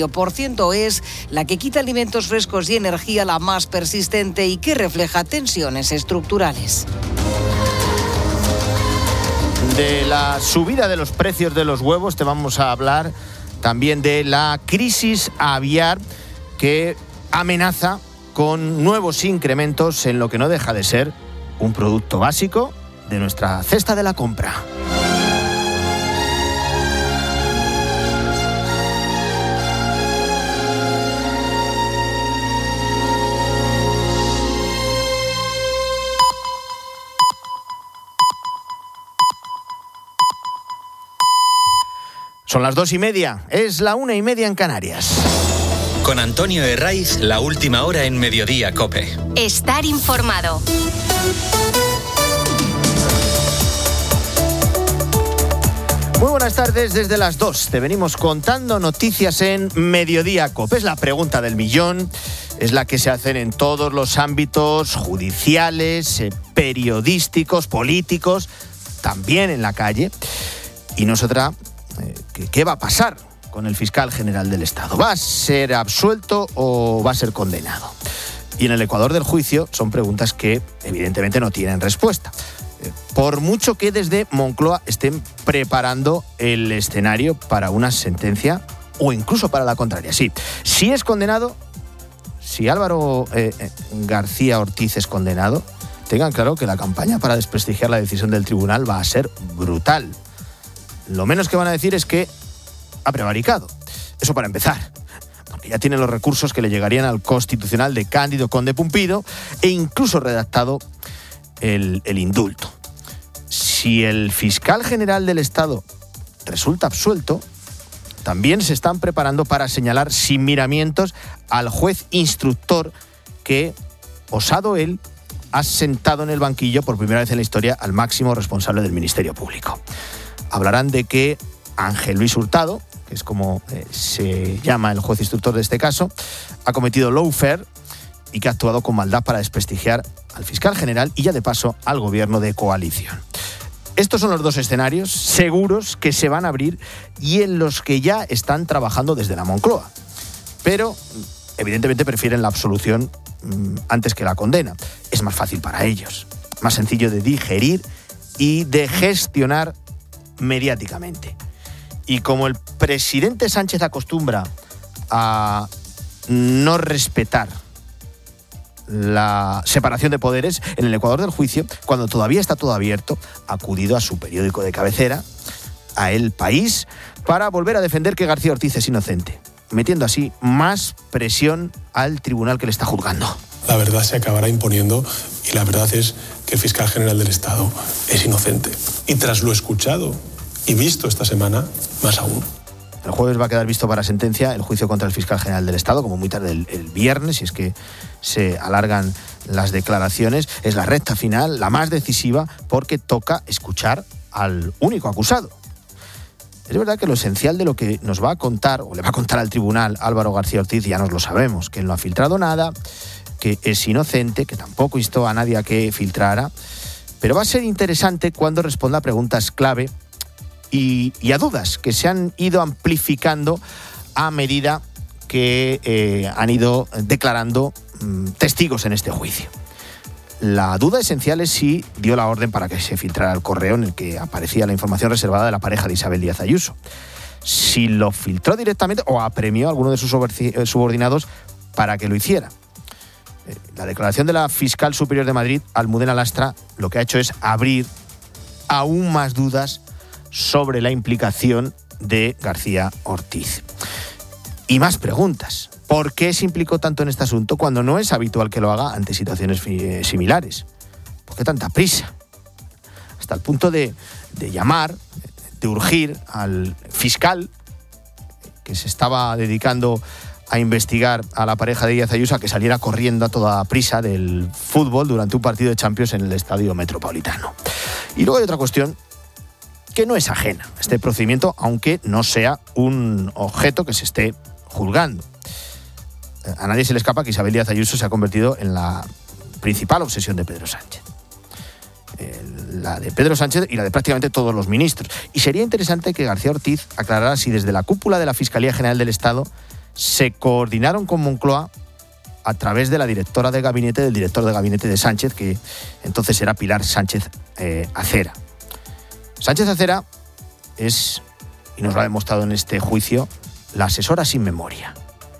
S24: 2,5%. Es la que quita alimentos frescos y energía la más persistente y que refleja tensiones estructurales.
S3: de la subida de los precios de los huevos, te vamos a hablar también de la crisis aviar que amenaza con nuevos incrementos en lo que no deja de ser un producto básico de nuestra cesta de la compra. Son las 2:30, es la 1:30 en Canarias.
S1: Con Antonio Herraiz, la última hora en Mediodía COPE.
S2: Estar informado.
S3: Muy buenas tardes, desde las 2 te venimos contando noticias en Mediodía COPE. Es la pregunta del millón, es la que se hacen en todos los ámbitos judiciales, periodísticos, políticos, también en la calle. Y no es otra... ¿Qué va a pasar con el fiscal general del Estado? ¿Va a ser absuelto o va a ser condenado? Y en el ecuador del juicio son preguntas que evidentemente no tienen respuesta. Por mucho que desde Moncloa estén preparando el escenario para una sentencia o incluso para la contraria. Sí, si es condenado, si Álvaro García Ortiz es condenado, tengan claro que la campaña para desprestigiar la decisión del tribunal va a ser brutal. Lo menos que van a decir es que ha prevaricado. Eso para empezar. Porque ya tiene los recursos que le llegarían al Constitucional de Cándido Conde Pumpido e incluso redactado el indulto. Si el fiscal general del Estado resulta absuelto, también se están preparando para señalar sin miramientos al juez instructor que, osado él, ha sentado en el banquillo por primera vez en la historia al máximo responsable del Ministerio Público. Hablarán de que Ángel Luis Hurtado, que es como se llama el juez instructor de este caso, ha cometido lawfare y que ha actuado con maldad para desprestigiar al fiscal general y ya de paso al gobierno de coalición. Estos son los dos escenarios seguros que se van a abrir y en los que ya están trabajando desde la Moncloa. Pero evidentemente prefieren la absolución antes que la condena. Es más fácil para ellos, más sencillo de digerir y de gestionar mediáticamente. Y como el presidente Sánchez acostumbra a no respetar la separación de poderes, en el ecuador del juicio, cuando todavía está todo abierto, ha acudido a su periódico de cabecera, a El País, para volver a defender que García Ortiz es inocente, metiendo así más presión al tribunal que le está juzgando.
S9: La verdad se acabará imponiendo y la verdad es que el fiscal general del Estado es inocente. Y tras lo escuchado y visto esta semana, más aún.
S3: El jueves va a quedar visto para sentencia el juicio contra el fiscal general del Estado, como muy tarde el viernes, si es que se alargan las declaraciones. Es la recta final, la más decisiva, porque toca escuchar al único acusado. Es verdad que lo esencial de lo que nos va a contar, o le va a contar al tribunal Álvaro García Ortiz, ya nos lo sabemos, que él no ha filtrado nada, que es inocente, que tampoco instó a nadie a que filtrara, pero va a ser interesante cuando responda a preguntas clave y a dudas que se han ido amplificando a medida que han ido declarando testigos en este juicio. La duda esencial es si dio la orden para que se filtrara el correo en el que aparecía la información reservada de la pareja de Isabel Díaz Ayuso. Si lo filtró directamente o apremió a alguno de sus subordinados para que lo hiciera. La declaración de la fiscal superior de Madrid, Almudena Lastra, lo que ha hecho es abrir aún más dudas sobre la implicación de García Ortiz. Y más preguntas. ¿Por qué se implicó tanto en este asunto cuando no es habitual que lo haga ante situaciones similares? ¿Por qué tanta prisa? Hasta el punto de llamar, de urgir al fiscal que se estaba dedicando a investigar a la pareja de Díaz Ayuso a que saliera corriendo a toda prisa del fútbol durante un partido de Champions en el Estadio Metropolitano. Y luego hay otra cuestión que no es ajena a este procedimiento, aunque no sea un objeto que se esté juzgando. A nadie se le escapa que Isabel Díaz Ayuso se ha convertido en la principal obsesión de Pedro Sánchez. La de Pedro Sánchez y la de prácticamente todos los ministros. Y sería interesante que García Ortiz aclarara si desde la cúpula de la Fiscalía General del Estado se coordinaron con Moncloa a través de la directora de gabinete del director de gabinete de Sánchez, que entonces era Pilar Sánchez Acera. Sánchez Acera es, y nos lo ha demostrado en este juicio, la asesora sin memoria,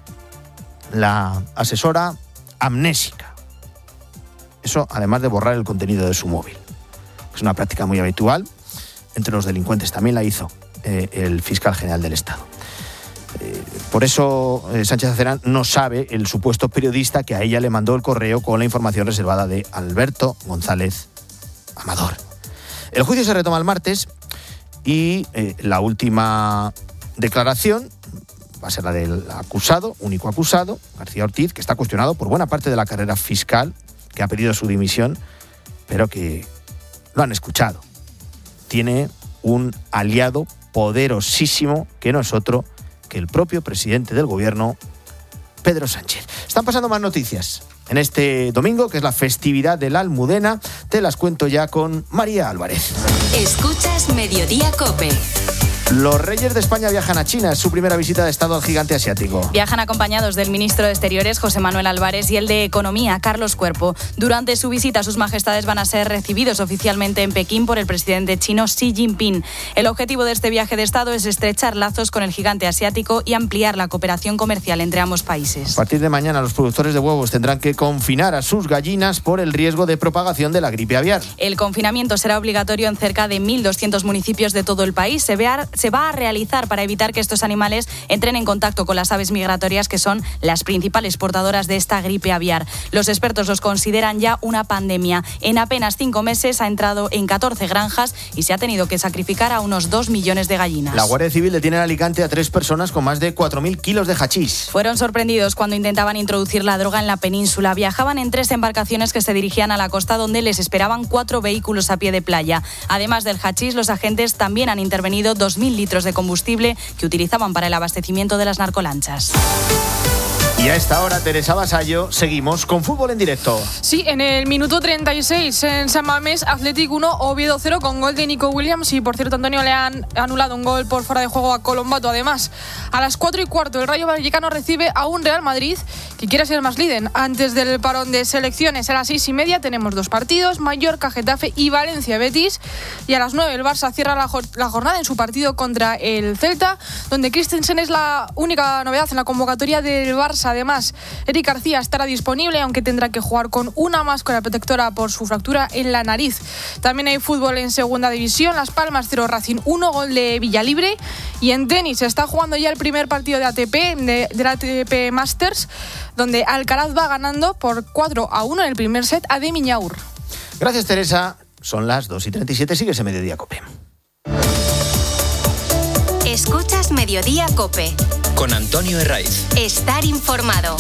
S3: la asesora amnésica. Eso además de borrar el contenido de su móvil. Es una práctica muy habitual entre los delincuentes. También la hizo el fiscal general del Estado. Por eso Sánchez Acera no sabe el supuesto periodista que a ella le mandó el correo con la información reservada de Alberto González Amador. El juicio se retoma el martes y la última declaración va a ser la del acusado, único acusado, García Ortiz, que está cuestionado por buena parte de la carrera fiscal, que ha pedido su dimisión, pero que lo han escuchado. Tiene un aliado poderosísimo que no es otro que el propio presidente del gobierno, Pedro Sánchez. Están pasando más noticias en este domingo, que es la festividad de la Almudena. Te las cuento ya con María Álvarez.
S2: Escuchas Mediodía COPE.
S3: Los reyes de España viajan a China. Es su primera visita de Estado al gigante asiático.
S11: Viajan acompañados del ministro de Exteriores, José Manuel Álvarez, y el de Economía, Carlos Cuerpo. Durante su visita, sus majestades van a ser recibidos oficialmente en Pekín por el presidente chino Xi Jinping. El objetivo de este viaje de Estado es estrechar lazos con el gigante asiático y ampliar la cooperación comercial entre ambos países.
S3: A partir de mañana, los productores de huevos tendrán que confinar a sus gallinas por el riesgo de propagación de la gripe aviar.
S11: El confinamiento será obligatorio en cerca de 1.200 municipios de todo el país. Se va a realizar para evitar que estos animales entren en contacto con las aves migratorias, que son las principales portadoras de esta gripe aviar. Los expertos los consideran ya una pandemia. En apenas 5 meses ha entrado en 14 granjas y se ha tenido que sacrificar a unos 2 millones de gallinas.
S3: La Guardia Civil detiene en Alicante a 3 personas con más de 4.000 kilos de hachís.
S11: Fueron sorprendidos cuando intentaban introducir la droga en la península. Viajaban en 3 embarcaciones que se dirigían a la costa, donde les esperaban 4 vehículos a pie de playa. Además del hachís, los agentes también han intervenido 2.000 litros de combustible que utilizaban para el abastecimiento de las narcolanchas.
S3: Y a esta hora, Teresa Vasallo, seguimos con fútbol en directo.
S12: Sí, en el minuto 36 en San Mamés, Athletic 1, Oviedo 0 con gol de Nico Williams. Y por cierto, Antonio, le han anulado un gol por fuera de juego a Colombato. Además, a las 4:15 el Rayo Vallecano recibe a un Real Madrid que quiere ser más líder antes del parón de selecciones. A las 6:30 tenemos 2 partidos, Mallorca, Getafe y Valencia, Betis. Y a las 9 el Barça cierra la jornada en su partido contra el Celta, donde Christensen es la única novedad en la convocatoria del Barça. Además, Eric García estará disponible, aunque tendrá que jugar con una máscara protectora por su fractura en la nariz. También hay fútbol en segunda división, Las Palmas 0, Racing 1, gol de Villalibre. Y en tenis se está jugando ya el primer partido de ATP, de la ATP Masters, donde Alcaraz va ganando por 4-1 en el primer set a Demi Ñaur.
S3: Gracias, Teresa. Son las 2:37, sigues en Mediodía COPE.
S2: Escuchas Mediodía COPE.
S1: Con Antonio Herraiz.
S2: Estar informado.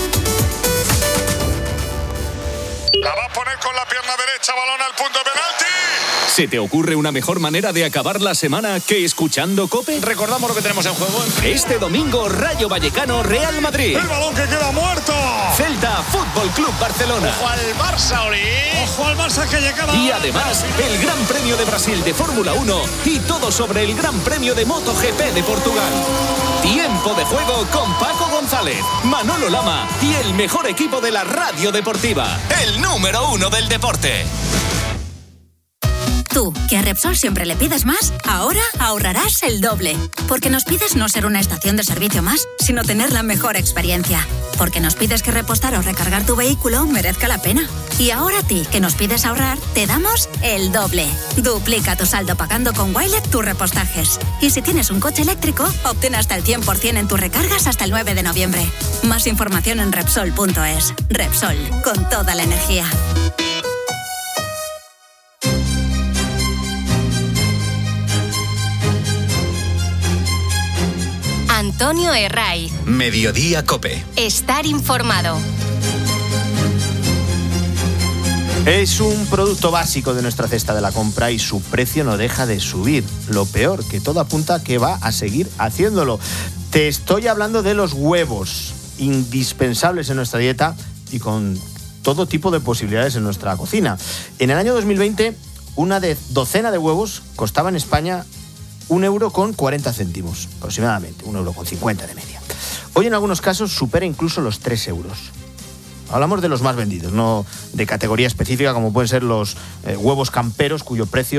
S13: La va a poner con la pierna derecha, balón al punto de penalti.
S15: ¿Se te ocurre una mejor manera de acabar la semana que escuchando COPE?
S13: Recordamos lo que tenemos en juego.
S15: Este domingo, Rayo Vallecano, Real Madrid.
S13: El balón que queda muerto.
S15: Celta, Fútbol Club Barcelona.
S13: Ojo al Barça, Ori. Ojo al Barça que llegaba.
S15: Y además, el Gran Premio de Brasil de Fórmula 1 y todo sobre el Gran Premio de MotoGP de Portugal. Tiempo de juego con Paco González, Manolo Lama y el mejor equipo de la radio deportiva. El número 1 del deporte.
S25: Tú, que a Repsol siempre le pides más, ahora ahorrarás el doble. Porque nos pides no ser una estación de servicio más, sino tener la mejor experiencia. Porque nos pides que repostar o recargar tu vehículo merezca la pena. Y ahora a ti, que nos pides ahorrar, te damos el doble. Duplica tu saldo pagando con Wilet tus repostajes. Y si tienes un coche eléctrico, obtén hasta el 100% en tus recargas hasta el 9 de noviembre. Más información en Repsol.es. Repsol, con toda la energía.
S2: Antonio Herraiz.
S1: Mediodía COPE.
S2: Estar informado.
S3: Es un producto básico de nuestra cesta de la compra y su precio no deja de subir. Lo peor, que todo apunta que va a seguir haciéndolo. Te estoy hablando de los huevos, indispensables en nuestra dieta y con todo tipo de posibilidades en nuestra cocina. En el año 2020, una docena de huevos costaba en España 1,40 €, aproximadamente, 1,50 € de media. Hoy en algunos casos supera incluso los 3 euros. Hablamos de los más vendidos, no de categoría específica como pueden ser los huevos camperos, cuyo precio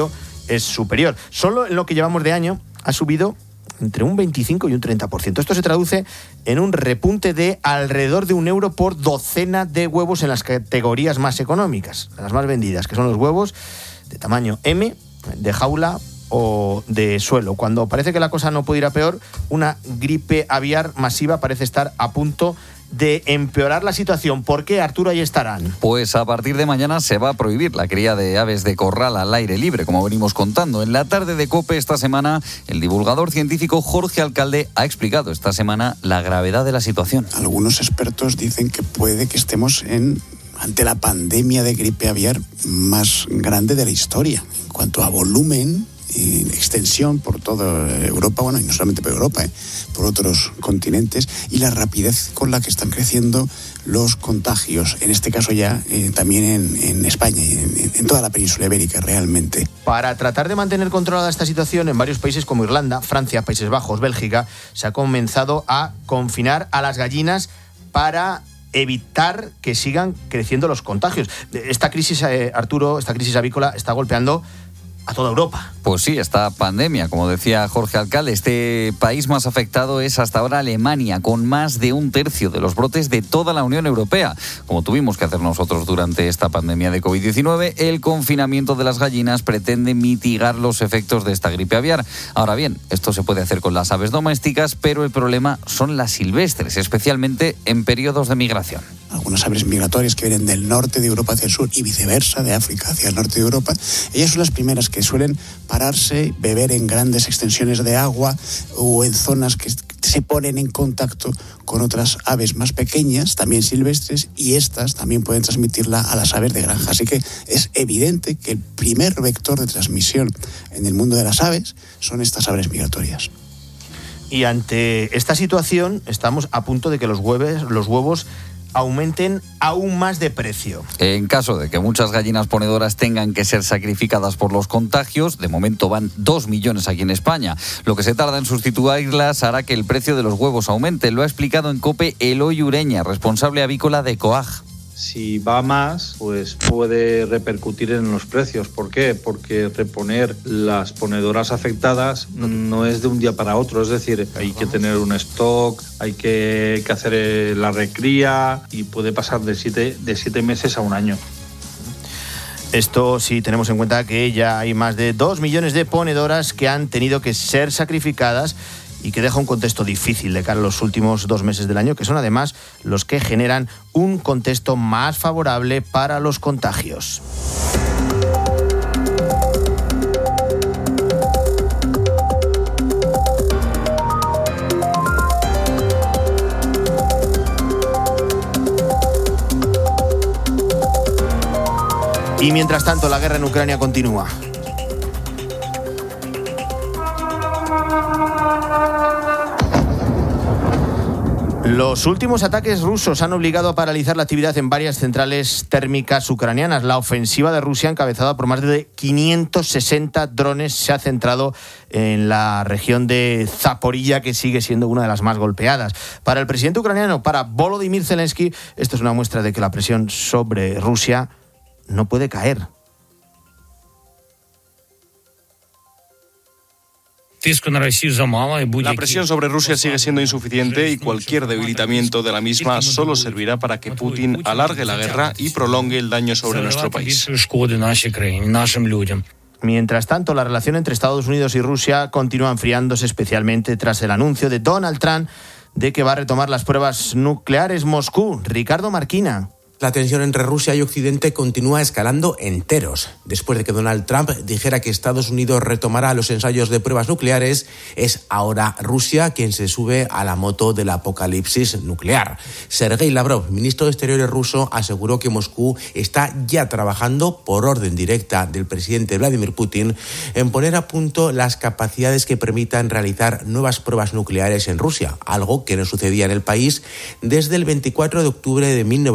S3: es superior. Solo en lo que llevamos de año ha subido entre un 25 y un 30%. Esto se traduce en un repunte de alrededor de €1 por docena de huevos en las categorías más económicas, las más vendidas, que son los huevos de tamaño M, de jaula o de suelo. Cuando parece que la cosa no puede ir a peor, una gripe aviar masiva parece estar a punto de empeorar la situación. ¿Por qué, Arturo, ahí estarán?
S14: Pues a partir de mañana se va a prohibir la cría de aves de corral al aire libre, como venimos contando. En la tarde de COPE esta semana, el divulgador científico Jorge Alcalde ha explicado esta semana la gravedad de la situación.
S16: Algunos expertos dicen que puede que estemos ante la pandemia de gripe aviar más grande de la historia. En cuanto a volumen, extensión por toda Europa, bueno, y no solamente por Europa, por otros continentes, y la rapidez con la que están creciendo los contagios, en este caso ya también en España y en toda la península ibérica realmente.
S3: Para tratar de mantener controlada esta situación, en varios países como Irlanda, Francia, Países Bajos, Bélgica, se ha comenzado a confinar a las gallinas para evitar que sigan creciendo los contagios. Esta crisis, Arturo, esta crisis avícola está golpeando a toda Europa.
S14: Pues sí, esta pandemia, como decía Jorge Alcalde, este país más afectado es hasta ahora Alemania, con más de 1/3 de los brotes de toda la Unión Europea. Como tuvimos que hacer nosotros durante esta pandemia de COVID-19, el confinamiento de las gallinas pretende mitigar los efectos de esta gripe aviar. Ahora bien, esto se puede hacer con las aves domésticas, pero el problema son las silvestres, especialmente en periodos de migración.
S16: Algunas aves migratorias que vienen del norte de Europa hacia el sur y viceversa, de África hacia el norte de Europa, ellas son las primeras que suelen pararse, beber en grandes extensiones de agua o en zonas que se ponen en contacto con otras aves más pequeñas, también silvestres, y estas también pueden transmitirla a las aves de granja. Así que es evidente que el primer vector de transmisión en el mundo de las aves son estas aves migratorias.
S3: Y ante esta situación estamos a punto de que los huevos aumenten aún más de precio.
S14: En caso de que muchas gallinas ponedoras tengan que ser sacrificadas por los contagios, de momento van 2 millones aquí en España. Lo que se tarda en sustituirlas hará que el precio de los huevos aumente. Lo ha explicado en COPE Eloy Ureña, responsable avícola de COAG.
S17: Si va más, pues puede repercutir en los precios. ¿Por qué? Porque reponer las ponedoras afectadas no es de un día para otro. Es decir, hay que tener un stock, hay que hacer la recría y puede pasar de 7 meses a un año.
S3: Esto sí tenemos en cuenta que ya hay más de 2 millones de ponedoras que han tenido que ser sacrificadas y que deja un contexto difícil de cara a los últimos 2 meses del año, que son además los que generan un contexto más favorable para los contagios. Y mientras tanto, la guerra en Ucrania continúa. Los últimos ataques rusos han obligado a paralizar la actividad en varias centrales térmicas ucranianas. La ofensiva de Rusia, encabezada por más de 560 drones, se ha centrado en la región de Zaporilla, que sigue siendo una de las más golpeadas. Para el presidente ucraniano, para Volodymyr Zelensky, esto es una muestra de que la presión sobre Rusia no puede caer.
S18: La presión sobre Rusia sigue siendo insuficiente y cualquier debilitamiento de la misma solo servirá para que Putin alargue la guerra y prolongue el daño sobre nuestro país.
S3: Mientras tanto, la relación entre Estados Unidos y Rusia continúa enfriándose, especialmente tras el anuncio de Donald Trump de que va a retomar las pruebas nucleares Moscú. Ricardo Marquina.
S19: La tensión entre Rusia y Occidente continúa escalando enteros. Después de que Donald Trump dijera que Estados Unidos retomará los ensayos de pruebas nucleares, es ahora Rusia quien se sube a la moto del apocalipsis nuclear. Sergei Lavrov, ministro de Exteriores ruso, aseguró que Moscú está ya trabajando, por orden directa del presidente Vladimir Putin, en poner a punto las capacidades que permitan realizar nuevas pruebas nucleares en Rusia, algo que no sucedía en el país desde el 24 de octubre de 1990,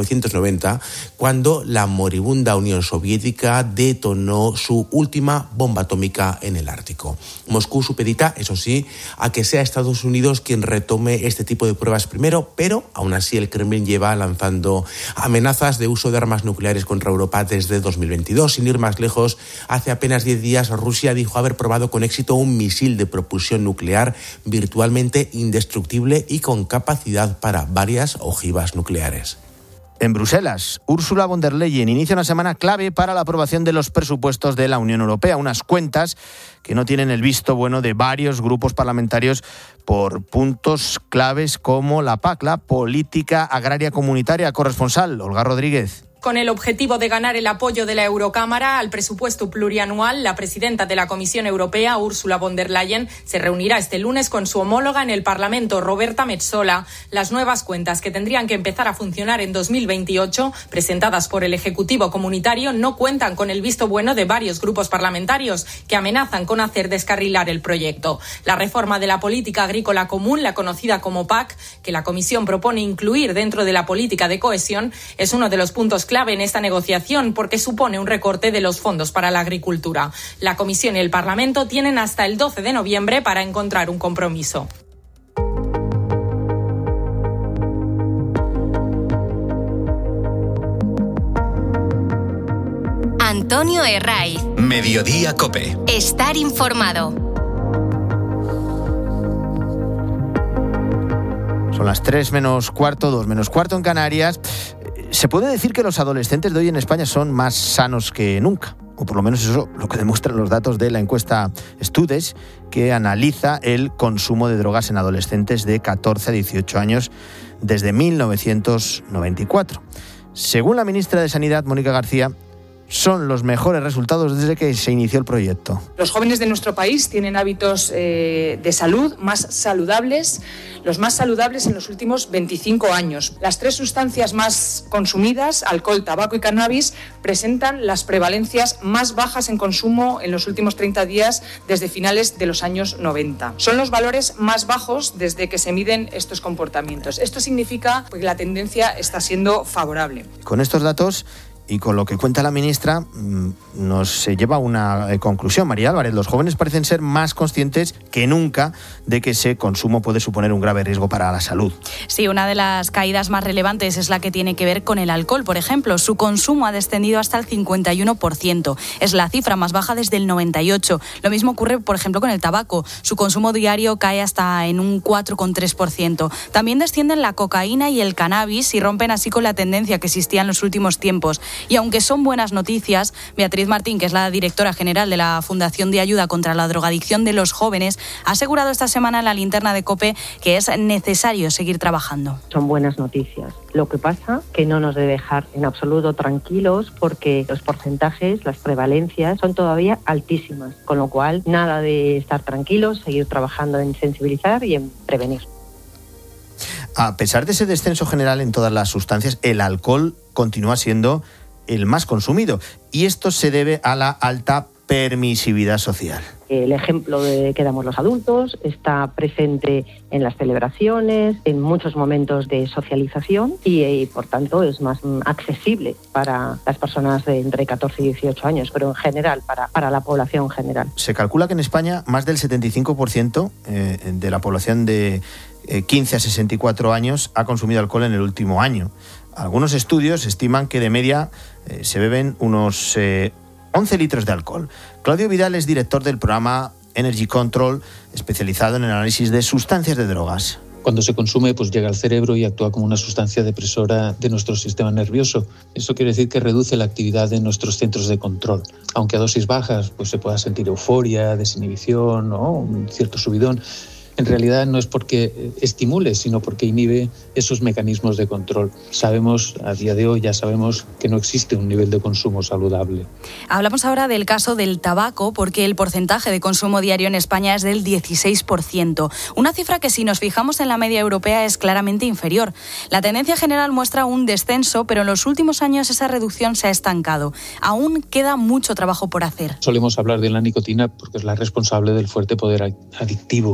S19: 90, cuando la moribunda Unión Soviética detonó su última bomba atómica en el Ártico. Moscú supedita, eso sí, a que sea Estados Unidos quien retome este tipo de pruebas primero, pero aún así el Kremlin lleva lanzando amenazas de uso de armas nucleares contra Europa desde 2022. Sin ir más lejos, hace apenas 10 días Rusia dijo haber probado con éxito un misil de propulsión nuclear virtualmente indestructible y con capacidad para varias ojivas nucleares.
S3: En Bruselas, Ursula von der Leyen inicia una semana clave para la aprobación de los presupuestos de la Unión Europea, unas cuentas que no tienen el visto bueno de varios grupos parlamentarios por puntos claves como la PAC, la Política Agraria Comunitaria. Corresponsal, Olga Rodríguez.
S4: Con el objetivo de ganar el apoyo de la Eurocámara al presupuesto plurianual, la presidenta de la Comisión Europea, Ursula von der Leyen, se reunirá este lunes con su homóloga en el Parlamento, Roberta Metsola. Las nuevas cuentas, que tendrían que empezar a funcionar en 2028, presentadas por el Ejecutivo Comunitario, no cuentan con el visto bueno de varios grupos parlamentarios que amenazan con hacer descarrilar el proyecto. La reforma de la política agrícola común, la conocida como PAC, que la Comisión propone incluir dentro de la política de cohesión, es uno de los puntos clave en esta negociación porque supone un recorte de los fondos para la agricultura. La Comisión y el Parlamento tienen hasta el 12 de noviembre para encontrar un compromiso.
S2: Antonio Herraiz.
S1: Mediodía COPE.
S2: Estar informado.
S3: Son las 3 menos cuarto, 2 menos cuarto en Canarias. Se puede decir que los adolescentes de hoy en España son más sanos que nunca, o por lo menos eso es lo que demuestran los datos de la encuesta Studes, que analiza el consumo de drogas en adolescentes de 14 a 18 años desde 1994. Según la ministra de Sanidad, Mónica García, son los mejores resultados desde que se inició el proyecto.
S20: Los jóvenes de nuestro país tienen hábitos de salud más saludables, los más saludables en los últimos 25 años. Las 3 sustancias más consumidas, alcohol, tabaco y cannabis, presentan las prevalencias más bajas en consumo en los últimos 30 días desde finales de los años 90. Son los valores más bajos desde que se miden estos comportamientos. Esto significa que la tendencia está siendo favorable.
S3: Con estos datos y con lo que cuenta la ministra, nos lleva a una conclusión. María Álvarez, los jóvenes parecen ser más conscientes que nunca de que ese consumo puede suponer un grave riesgo para la salud.
S11: Sí, una de las caídas más relevantes es la que tiene que ver con el alcohol. Por ejemplo, su consumo ha descendido hasta el 51%. Es la cifra más baja desde el 98. Lo mismo ocurre, por ejemplo, con el tabaco. Su consumo diario cae hasta en un 4,3%. También descienden la cocaína y el cannabis y rompen así con la tendencia que existía en los últimos tiempos. Y aunque son buenas noticias, Beatriz Martín, que es la directora general de la Fundación de Ayuda contra la Drogadicción de los Jóvenes, ha asegurado esta semana en la linterna de COPE que es necesario seguir trabajando.
S21: Son buenas noticias. Lo que pasa que no nos debe dejar en absoluto tranquilos porque los porcentajes, las prevalencias son todavía altísimas, con lo cual nada de estar tranquilos, seguir trabajando en sensibilizar y en prevenir.
S3: A pesar de ese descenso general en todas las sustancias, el alcohol continúa siendo el más consumido y esto se debe a la alta permisividad social.
S21: El ejemplo que damos los adultos está presente en las celebraciones, en muchos momentos de socialización y por tanto es más accesible para las personas de entre 14 y 18 años, pero en general, para la población general.
S3: Se calcula que en España más del 75% de la población de 15 a 64 años ha consumido alcohol en el último año. Algunos estudios estiman que de media se beben unos 11 litros de alcohol. Claudio Vidal es director del programa Energy Control, especializado en el análisis de sustancias de drogas.
S22: Cuando se consume, pues llega al cerebro y actúa como una sustancia depresora de nuestro sistema nervioso. Eso quiere decir que reduce la actividad de nuestros centros de control. Aunque a dosis bajas pues se pueda sentir euforia, desinhibición o un cierto subidón, en realidad no es porque estimule, sino porque inhibe esos mecanismos de control. Sabemos, a día de hoy ya sabemos que no existe un nivel de consumo saludable.
S11: Hablamos ahora del caso del tabaco, porque el porcentaje de consumo diario en España es del 16%. Una cifra que, si nos fijamos en la media europea, es claramente inferior. La tendencia general muestra un descenso, pero en los últimos años esa reducción se ha estancado. Aún queda mucho trabajo por hacer.
S22: Solemos hablar de la nicotina porque es la responsable del fuerte poder adictivo que tiene el tabaco.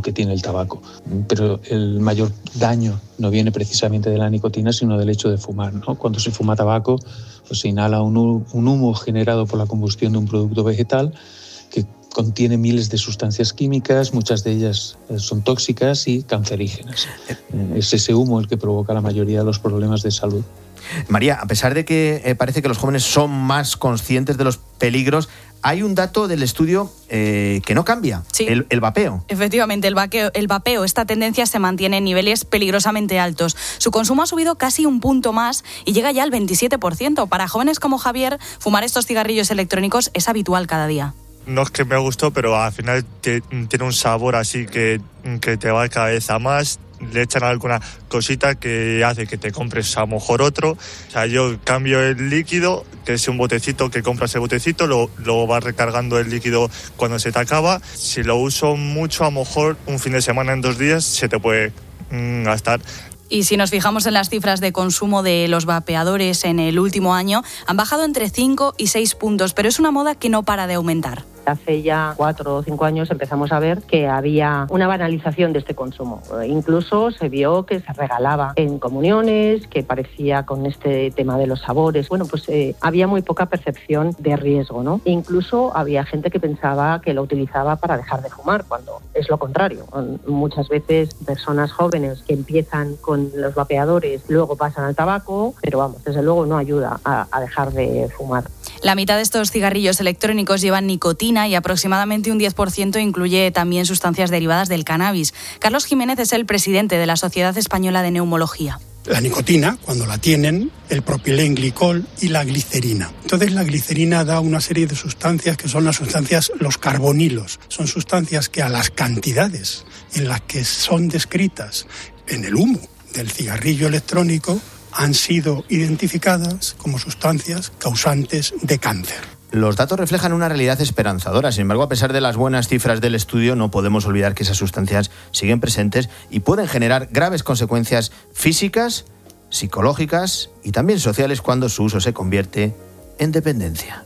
S22: tabaco. Pero el mayor daño no viene precisamente de la nicotina, sino del hecho de fumar, ¿no? Cuando se fuma tabaco, pues se inhala un humo generado por la combustión de un producto vegetal que contiene miles de sustancias químicas, muchas de ellas son tóxicas y cancerígenas. Es ese humo el que provoca la mayoría de los problemas de salud.
S3: María, a pesar de que parece que los jóvenes son más conscientes de los peligros, hay un dato del estudio que no cambia, sí. El vapeo.
S11: Efectivamente, el vapeo, esta tendencia se mantiene en niveles peligrosamente altos. Su consumo ha subido casi un punto más y llega ya al 27%. Para jóvenes como Javier, fumar estos cigarrillos electrónicos es habitual cada día.
S5: No es que me gustó, pero al final tiene un sabor así que te va a cabeza más. Le echan alguna cosita que hace que te compres a lo mejor otro. O sea, yo cambio el líquido, que es un botecito, que compras el botecito, lo vas recargando el líquido cuando se te acaba. Si lo uso mucho, a lo mejor un fin de semana, en 2 días, se te puede gastar.
S11: Y si nos fijamos en las cifras de consumo de los vapeadores en el último año, han bajado entre 5 y 6 puntos, pero es una moda que no para de aumentar.
S21: Hace ya 4 o 5 años empezamos a ver que había una banalización de este consumo. Incluso se vio que se regalaba en comuniones, que parecía con este tema de los sabores. Bueno, pues había muy poca percepción de riesgo, ¿no? Incluso había gente que pensaba que lo utilizaba para dejar de fumar, cuando es lo contrario. Muchas veces personas jóvenes que empiezan con los vapeadores, luego pasan al tabaco, pero vamos, desde luego no ayuda a dejar de fumar.
S11: La mitad de estos cigarrillos electrónicos llevan nicotina y aproximadamente un 10% incluye también sustancias derivadas del cannabis. Carlos Jiménez es el presidente de la Sociedad Española de Neumología.
S6: La nicotina, cuando la tienen, el propilenglicol y la glicerina. Entonces la glicerina da una serie de sustancias que son las sustancias, los carbonilos. Son sustancias que a las cantidades en las que son descritas en el humo del cigarrillo electrónico han sido identificadas como sustancias causantes de cáncer.
S3: Los datos reflejan una realidad esperanzadora. Sin embargo, a pesar de las buenas cifras del estudio, no podemos olvidar que esas sustancias siguen presentes y pueden generar graves consecuencias físicas, psicológicas y también sociales cuando su uso se convierte en dependencia.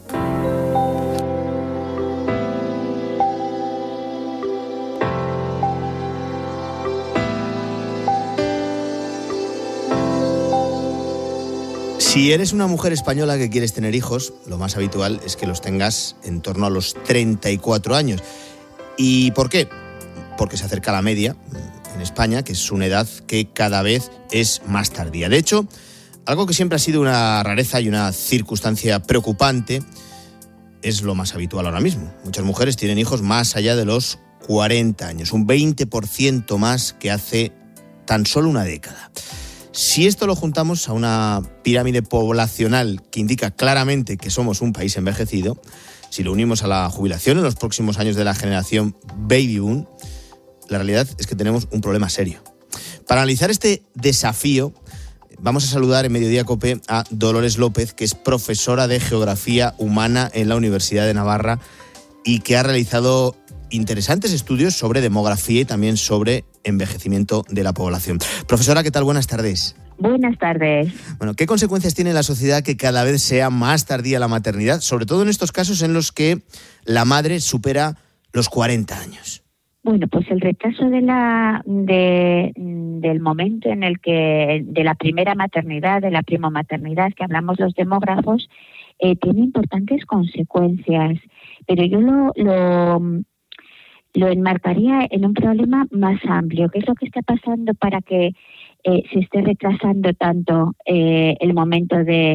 S3: Si eres una mujer española que quieres tener hijos, lo más habitual es que los tengas en torno a los 34 años. ¿Y por qué? Porque se acerca la media en España, que es una edad que cada vez es más tardía. De hecho, algo que siempre ha sido una rareza y una circunstancia preocupante es lo más habitual ahora mismo. Muchas mujeres tienen hijos más allá de los 40 años, un 20% más que hace tan solo una década. Si esto lo juntamos a una pirámide poblacional que indica claramente que somos un país envejecido, si lo unimos a la jubilación en los próximos años de la generación Baby Boom, la realidad es que tenemos un problema serio. Para analizar este desafío, vamos a saludar en Mediodía COPE a Dolores López, que es profesora de Geografía Humana en la Universidad de Navarra y que ha realizado interesantes estudios sobre demografía y también sobre envejecimiento de la población. Profesora, ¿qué tal? Buenas tardes.
S7: Buenas tardes.
S3: Bueno, ¿qué consecuencias tiene en la sociedad que cada vez sea más tardía la maternidad, sobre todo en estos casos en los que la madre supera los 40 años?
S7: Bueno, pues el retraso del momento en el que, de la primera maternidad, de la primomaternidad, que hablamos los demógrafos, tiene importantes consecuencias. Pero yo lo enmarcaría en un problema más amplio. ¿Qué es lo que está pasando para que se esté retrasando tanto el momento de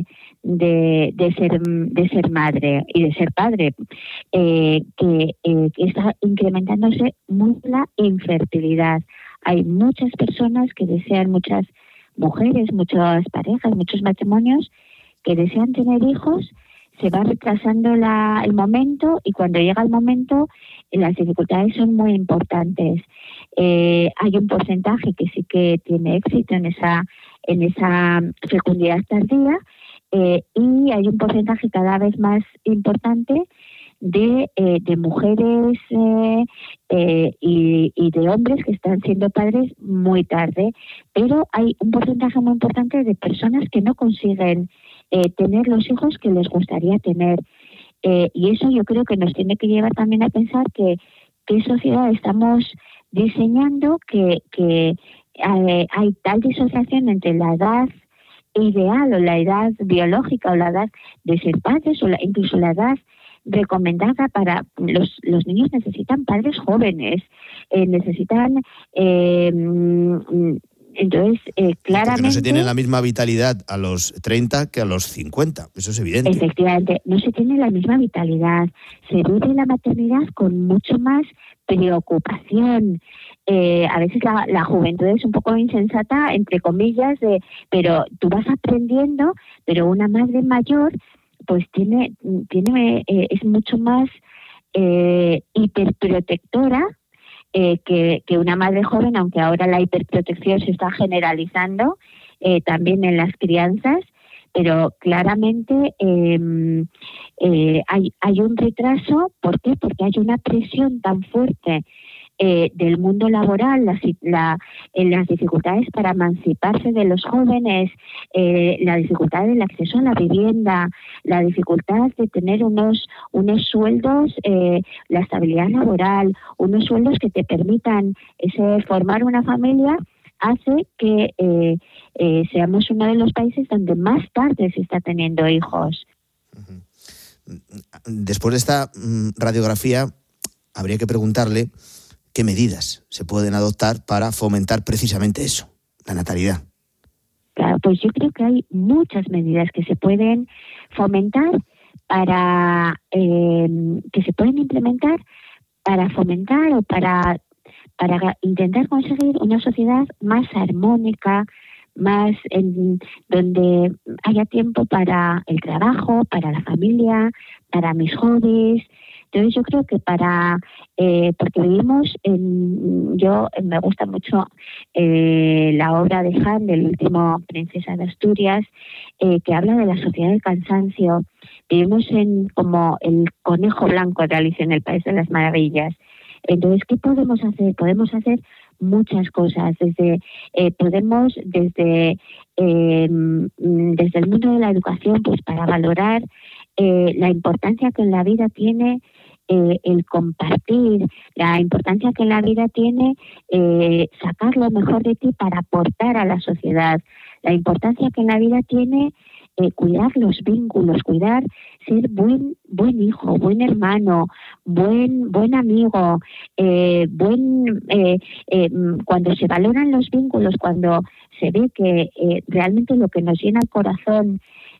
S7: ser madre y de ser padre? Que está incrementándose mucho la infertilidad. Hay muchas personas que desean, muchas mujeres, muchas parejas, muchos matrimonios que desean tener hijos. Se va retrasando el momento y cuando llega el momento las dificultades son muy importantes. Hay un porcentaje que sí que tiene éxito en esa fecundidad tardía y hay un porcentaje cada vez más importante de mujeres y de hombres que están siendo padres muy tarde, pero hay un porcentaje muy importante de personas que no consiguen tener los hijos que les gustaría tener. Y eso yo creo que nos tiene que llevar también a pensar que qué sociedad estamos diseñando que hay tal disociación entre la edad ideal o la edad biológica o la edad de ser padres o incluso la edad recomendada para los niños. Necesitan padres jóvenes, necesitan entonces claramente
S3: porque no se tiene la misma vitalidad a los 30 que a los 50, eso es evidente.
S7: Efectivamente, no se tiene la misma vitalidad, se vive la maternidad con mucho más preocupación. A veces la juventud es un poco insensata, entre comillas, pero tú vas aprendiendo, pero una madre mayor pues es mucho más hiperprotectora que una madre joven, aunque ahora la hiperprotección se está generalizando también en las crianzas, pero claramente hay un retraso. ¿Por qué? Porque hay una presión tan fuerte del mundo laboral, en las dificultades para emanciparse de los jóvenes, la dificultad del acceso a la vivienda, la dificultad de tener unos sueldos, la estabilidad laboral, unos sueldos que te permitan formar una familia, hace que seamos uno de los países donde más tarde se está teniendo hijos.
S3: Después de esta radiografía, habría que preguntarle qué medidas se pueden adoptar para fomentar precisamente eso, la natalidad.
S7: Claro, pues yo creo que hay muchas medidas que se pueden fomentar que se pueden implementar para fomentar o para intentar conseguir una sociedad más armónica, más donde haya tiempo para el trabajo, para la familia, para mis hobbies. Entonces yo creo que porque vivimos me gusta mucho la obra de Han, del último Princesa de Asturias, que habla de la sociedad del cansancio. Vivimos como el conejo blanco de Alicia en el País de las Maravillas. Entonces, ¿qué podemos hacer? Podemos hacer muchas cosas. Desde el mundo de la educación, pues para valorar la importancia que en la vida tiene el compartir, la importancia que en la vida tiene sacar lo mejor de ti para aportar a la sociedad, la importancia que en la vida tiene cuidar los vínculos, ser buen hijo, buen hermano, buen amigo, cuando se valoran los vínculos, cuando se ve que realmente lo que nos llena el corazón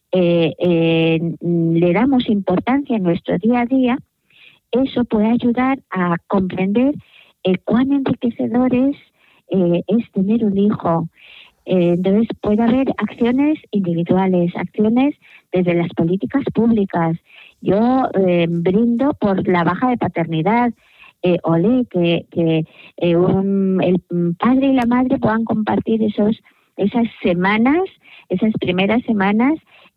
S7: le damos importancia en nuestro día a día, eso puede ayudar a comprender cuán enriquecedor es tener un hijo. Entonces puede haber acciones individuales, acciones desde las políticas públicas. Yo brindo por la baja de paternidad. Que el padre y la madre puedan compartir esas semanas, esas primeras semanas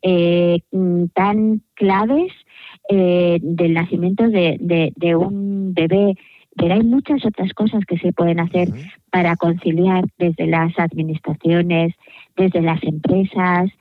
S7: tan claves del nacimiento de un bebé. Pero hay muchas otras cosas que se pueden hacer para conciliar desde las administraciones, desde las empresas,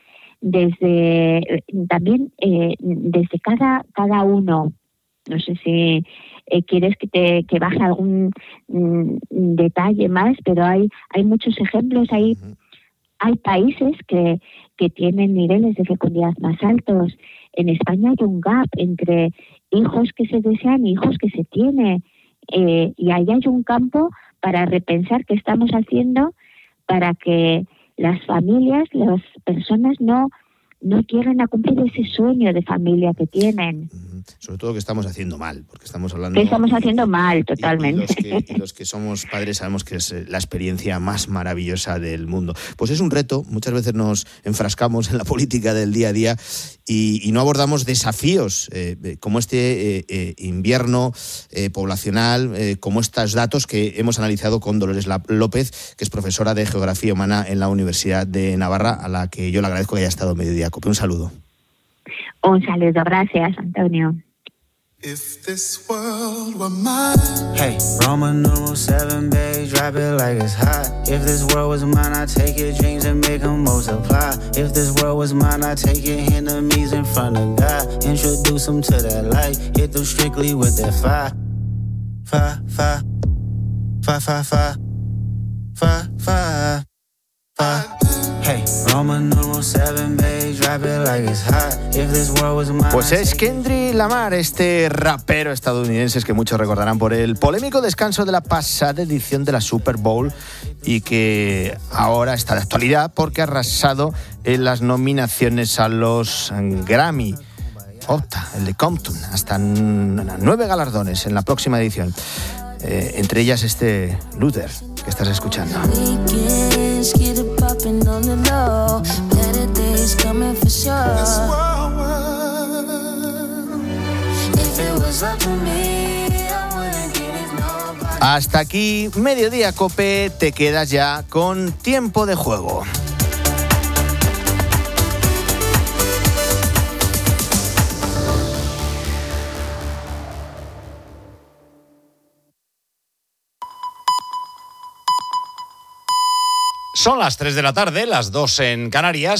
S7: también desde cada uno. No sé si quieres que baje algún detalle más, pero hay muchos ejemplos. Hay países que tienen niveles de fecundidad más altos. En España hay un gap entre hijos que se desean y hijos que se tienen. Y ahí hay un campo para repensar qué estamos haciendo para que las familias, las personas no lleguen a cumplir ese sueño de familia que tienen.
S3: Sobre todo que estamos haciendo mal, porque estamos hablando...
S7: Que estamos haciendo mal, totalmente.
S3: Y los que somos padres sabemos que es la experiencia más maravillosa del mundo. Pues es un reto, muchas veces nos enfrascamos en la política del día a día y no abordamos desafíos como este invierno poblacional, como estos datos que hemos analizado con Dolores López, que es profesora de Geografía Humana en la Universidad de Navarra, a la que yo le agradezco que haya estado Mediodía Cope. Un saludo.
S7: Un saludo, gracias, Antonio.
S8: If this world were mine. Hey, Roman numeral 7, babe, drop it like it's hot. If this world was mine, I'd take your dreams and make them multiply. If this world was mine, I'd take your enemies in front of God. Introduce them to that light, hit them strictly with that fire. Fa, fa, fa. Fa, fa, fa. Hey, Roman numeral 7, babe, drop it like it's hot. If this world was mine.
S3: Pues es Kendrick Lamar, este rapero estadounidense que muchos recordarán por el polémico descanso de la pasada edición de la Super Bowl y que ahora está de actualidad porque ha arrasado en las nominaciones a los Grammy. Opta, el de Compton, hasta 9 galardones en la próxima edición. Entre ellas este Luther que estás escuchando. Hasta aquí, Mediodía Cope, te quedas ya con Tiempo de Juego.
S9: Son las 3 de la tarde, las 2 en Canarias.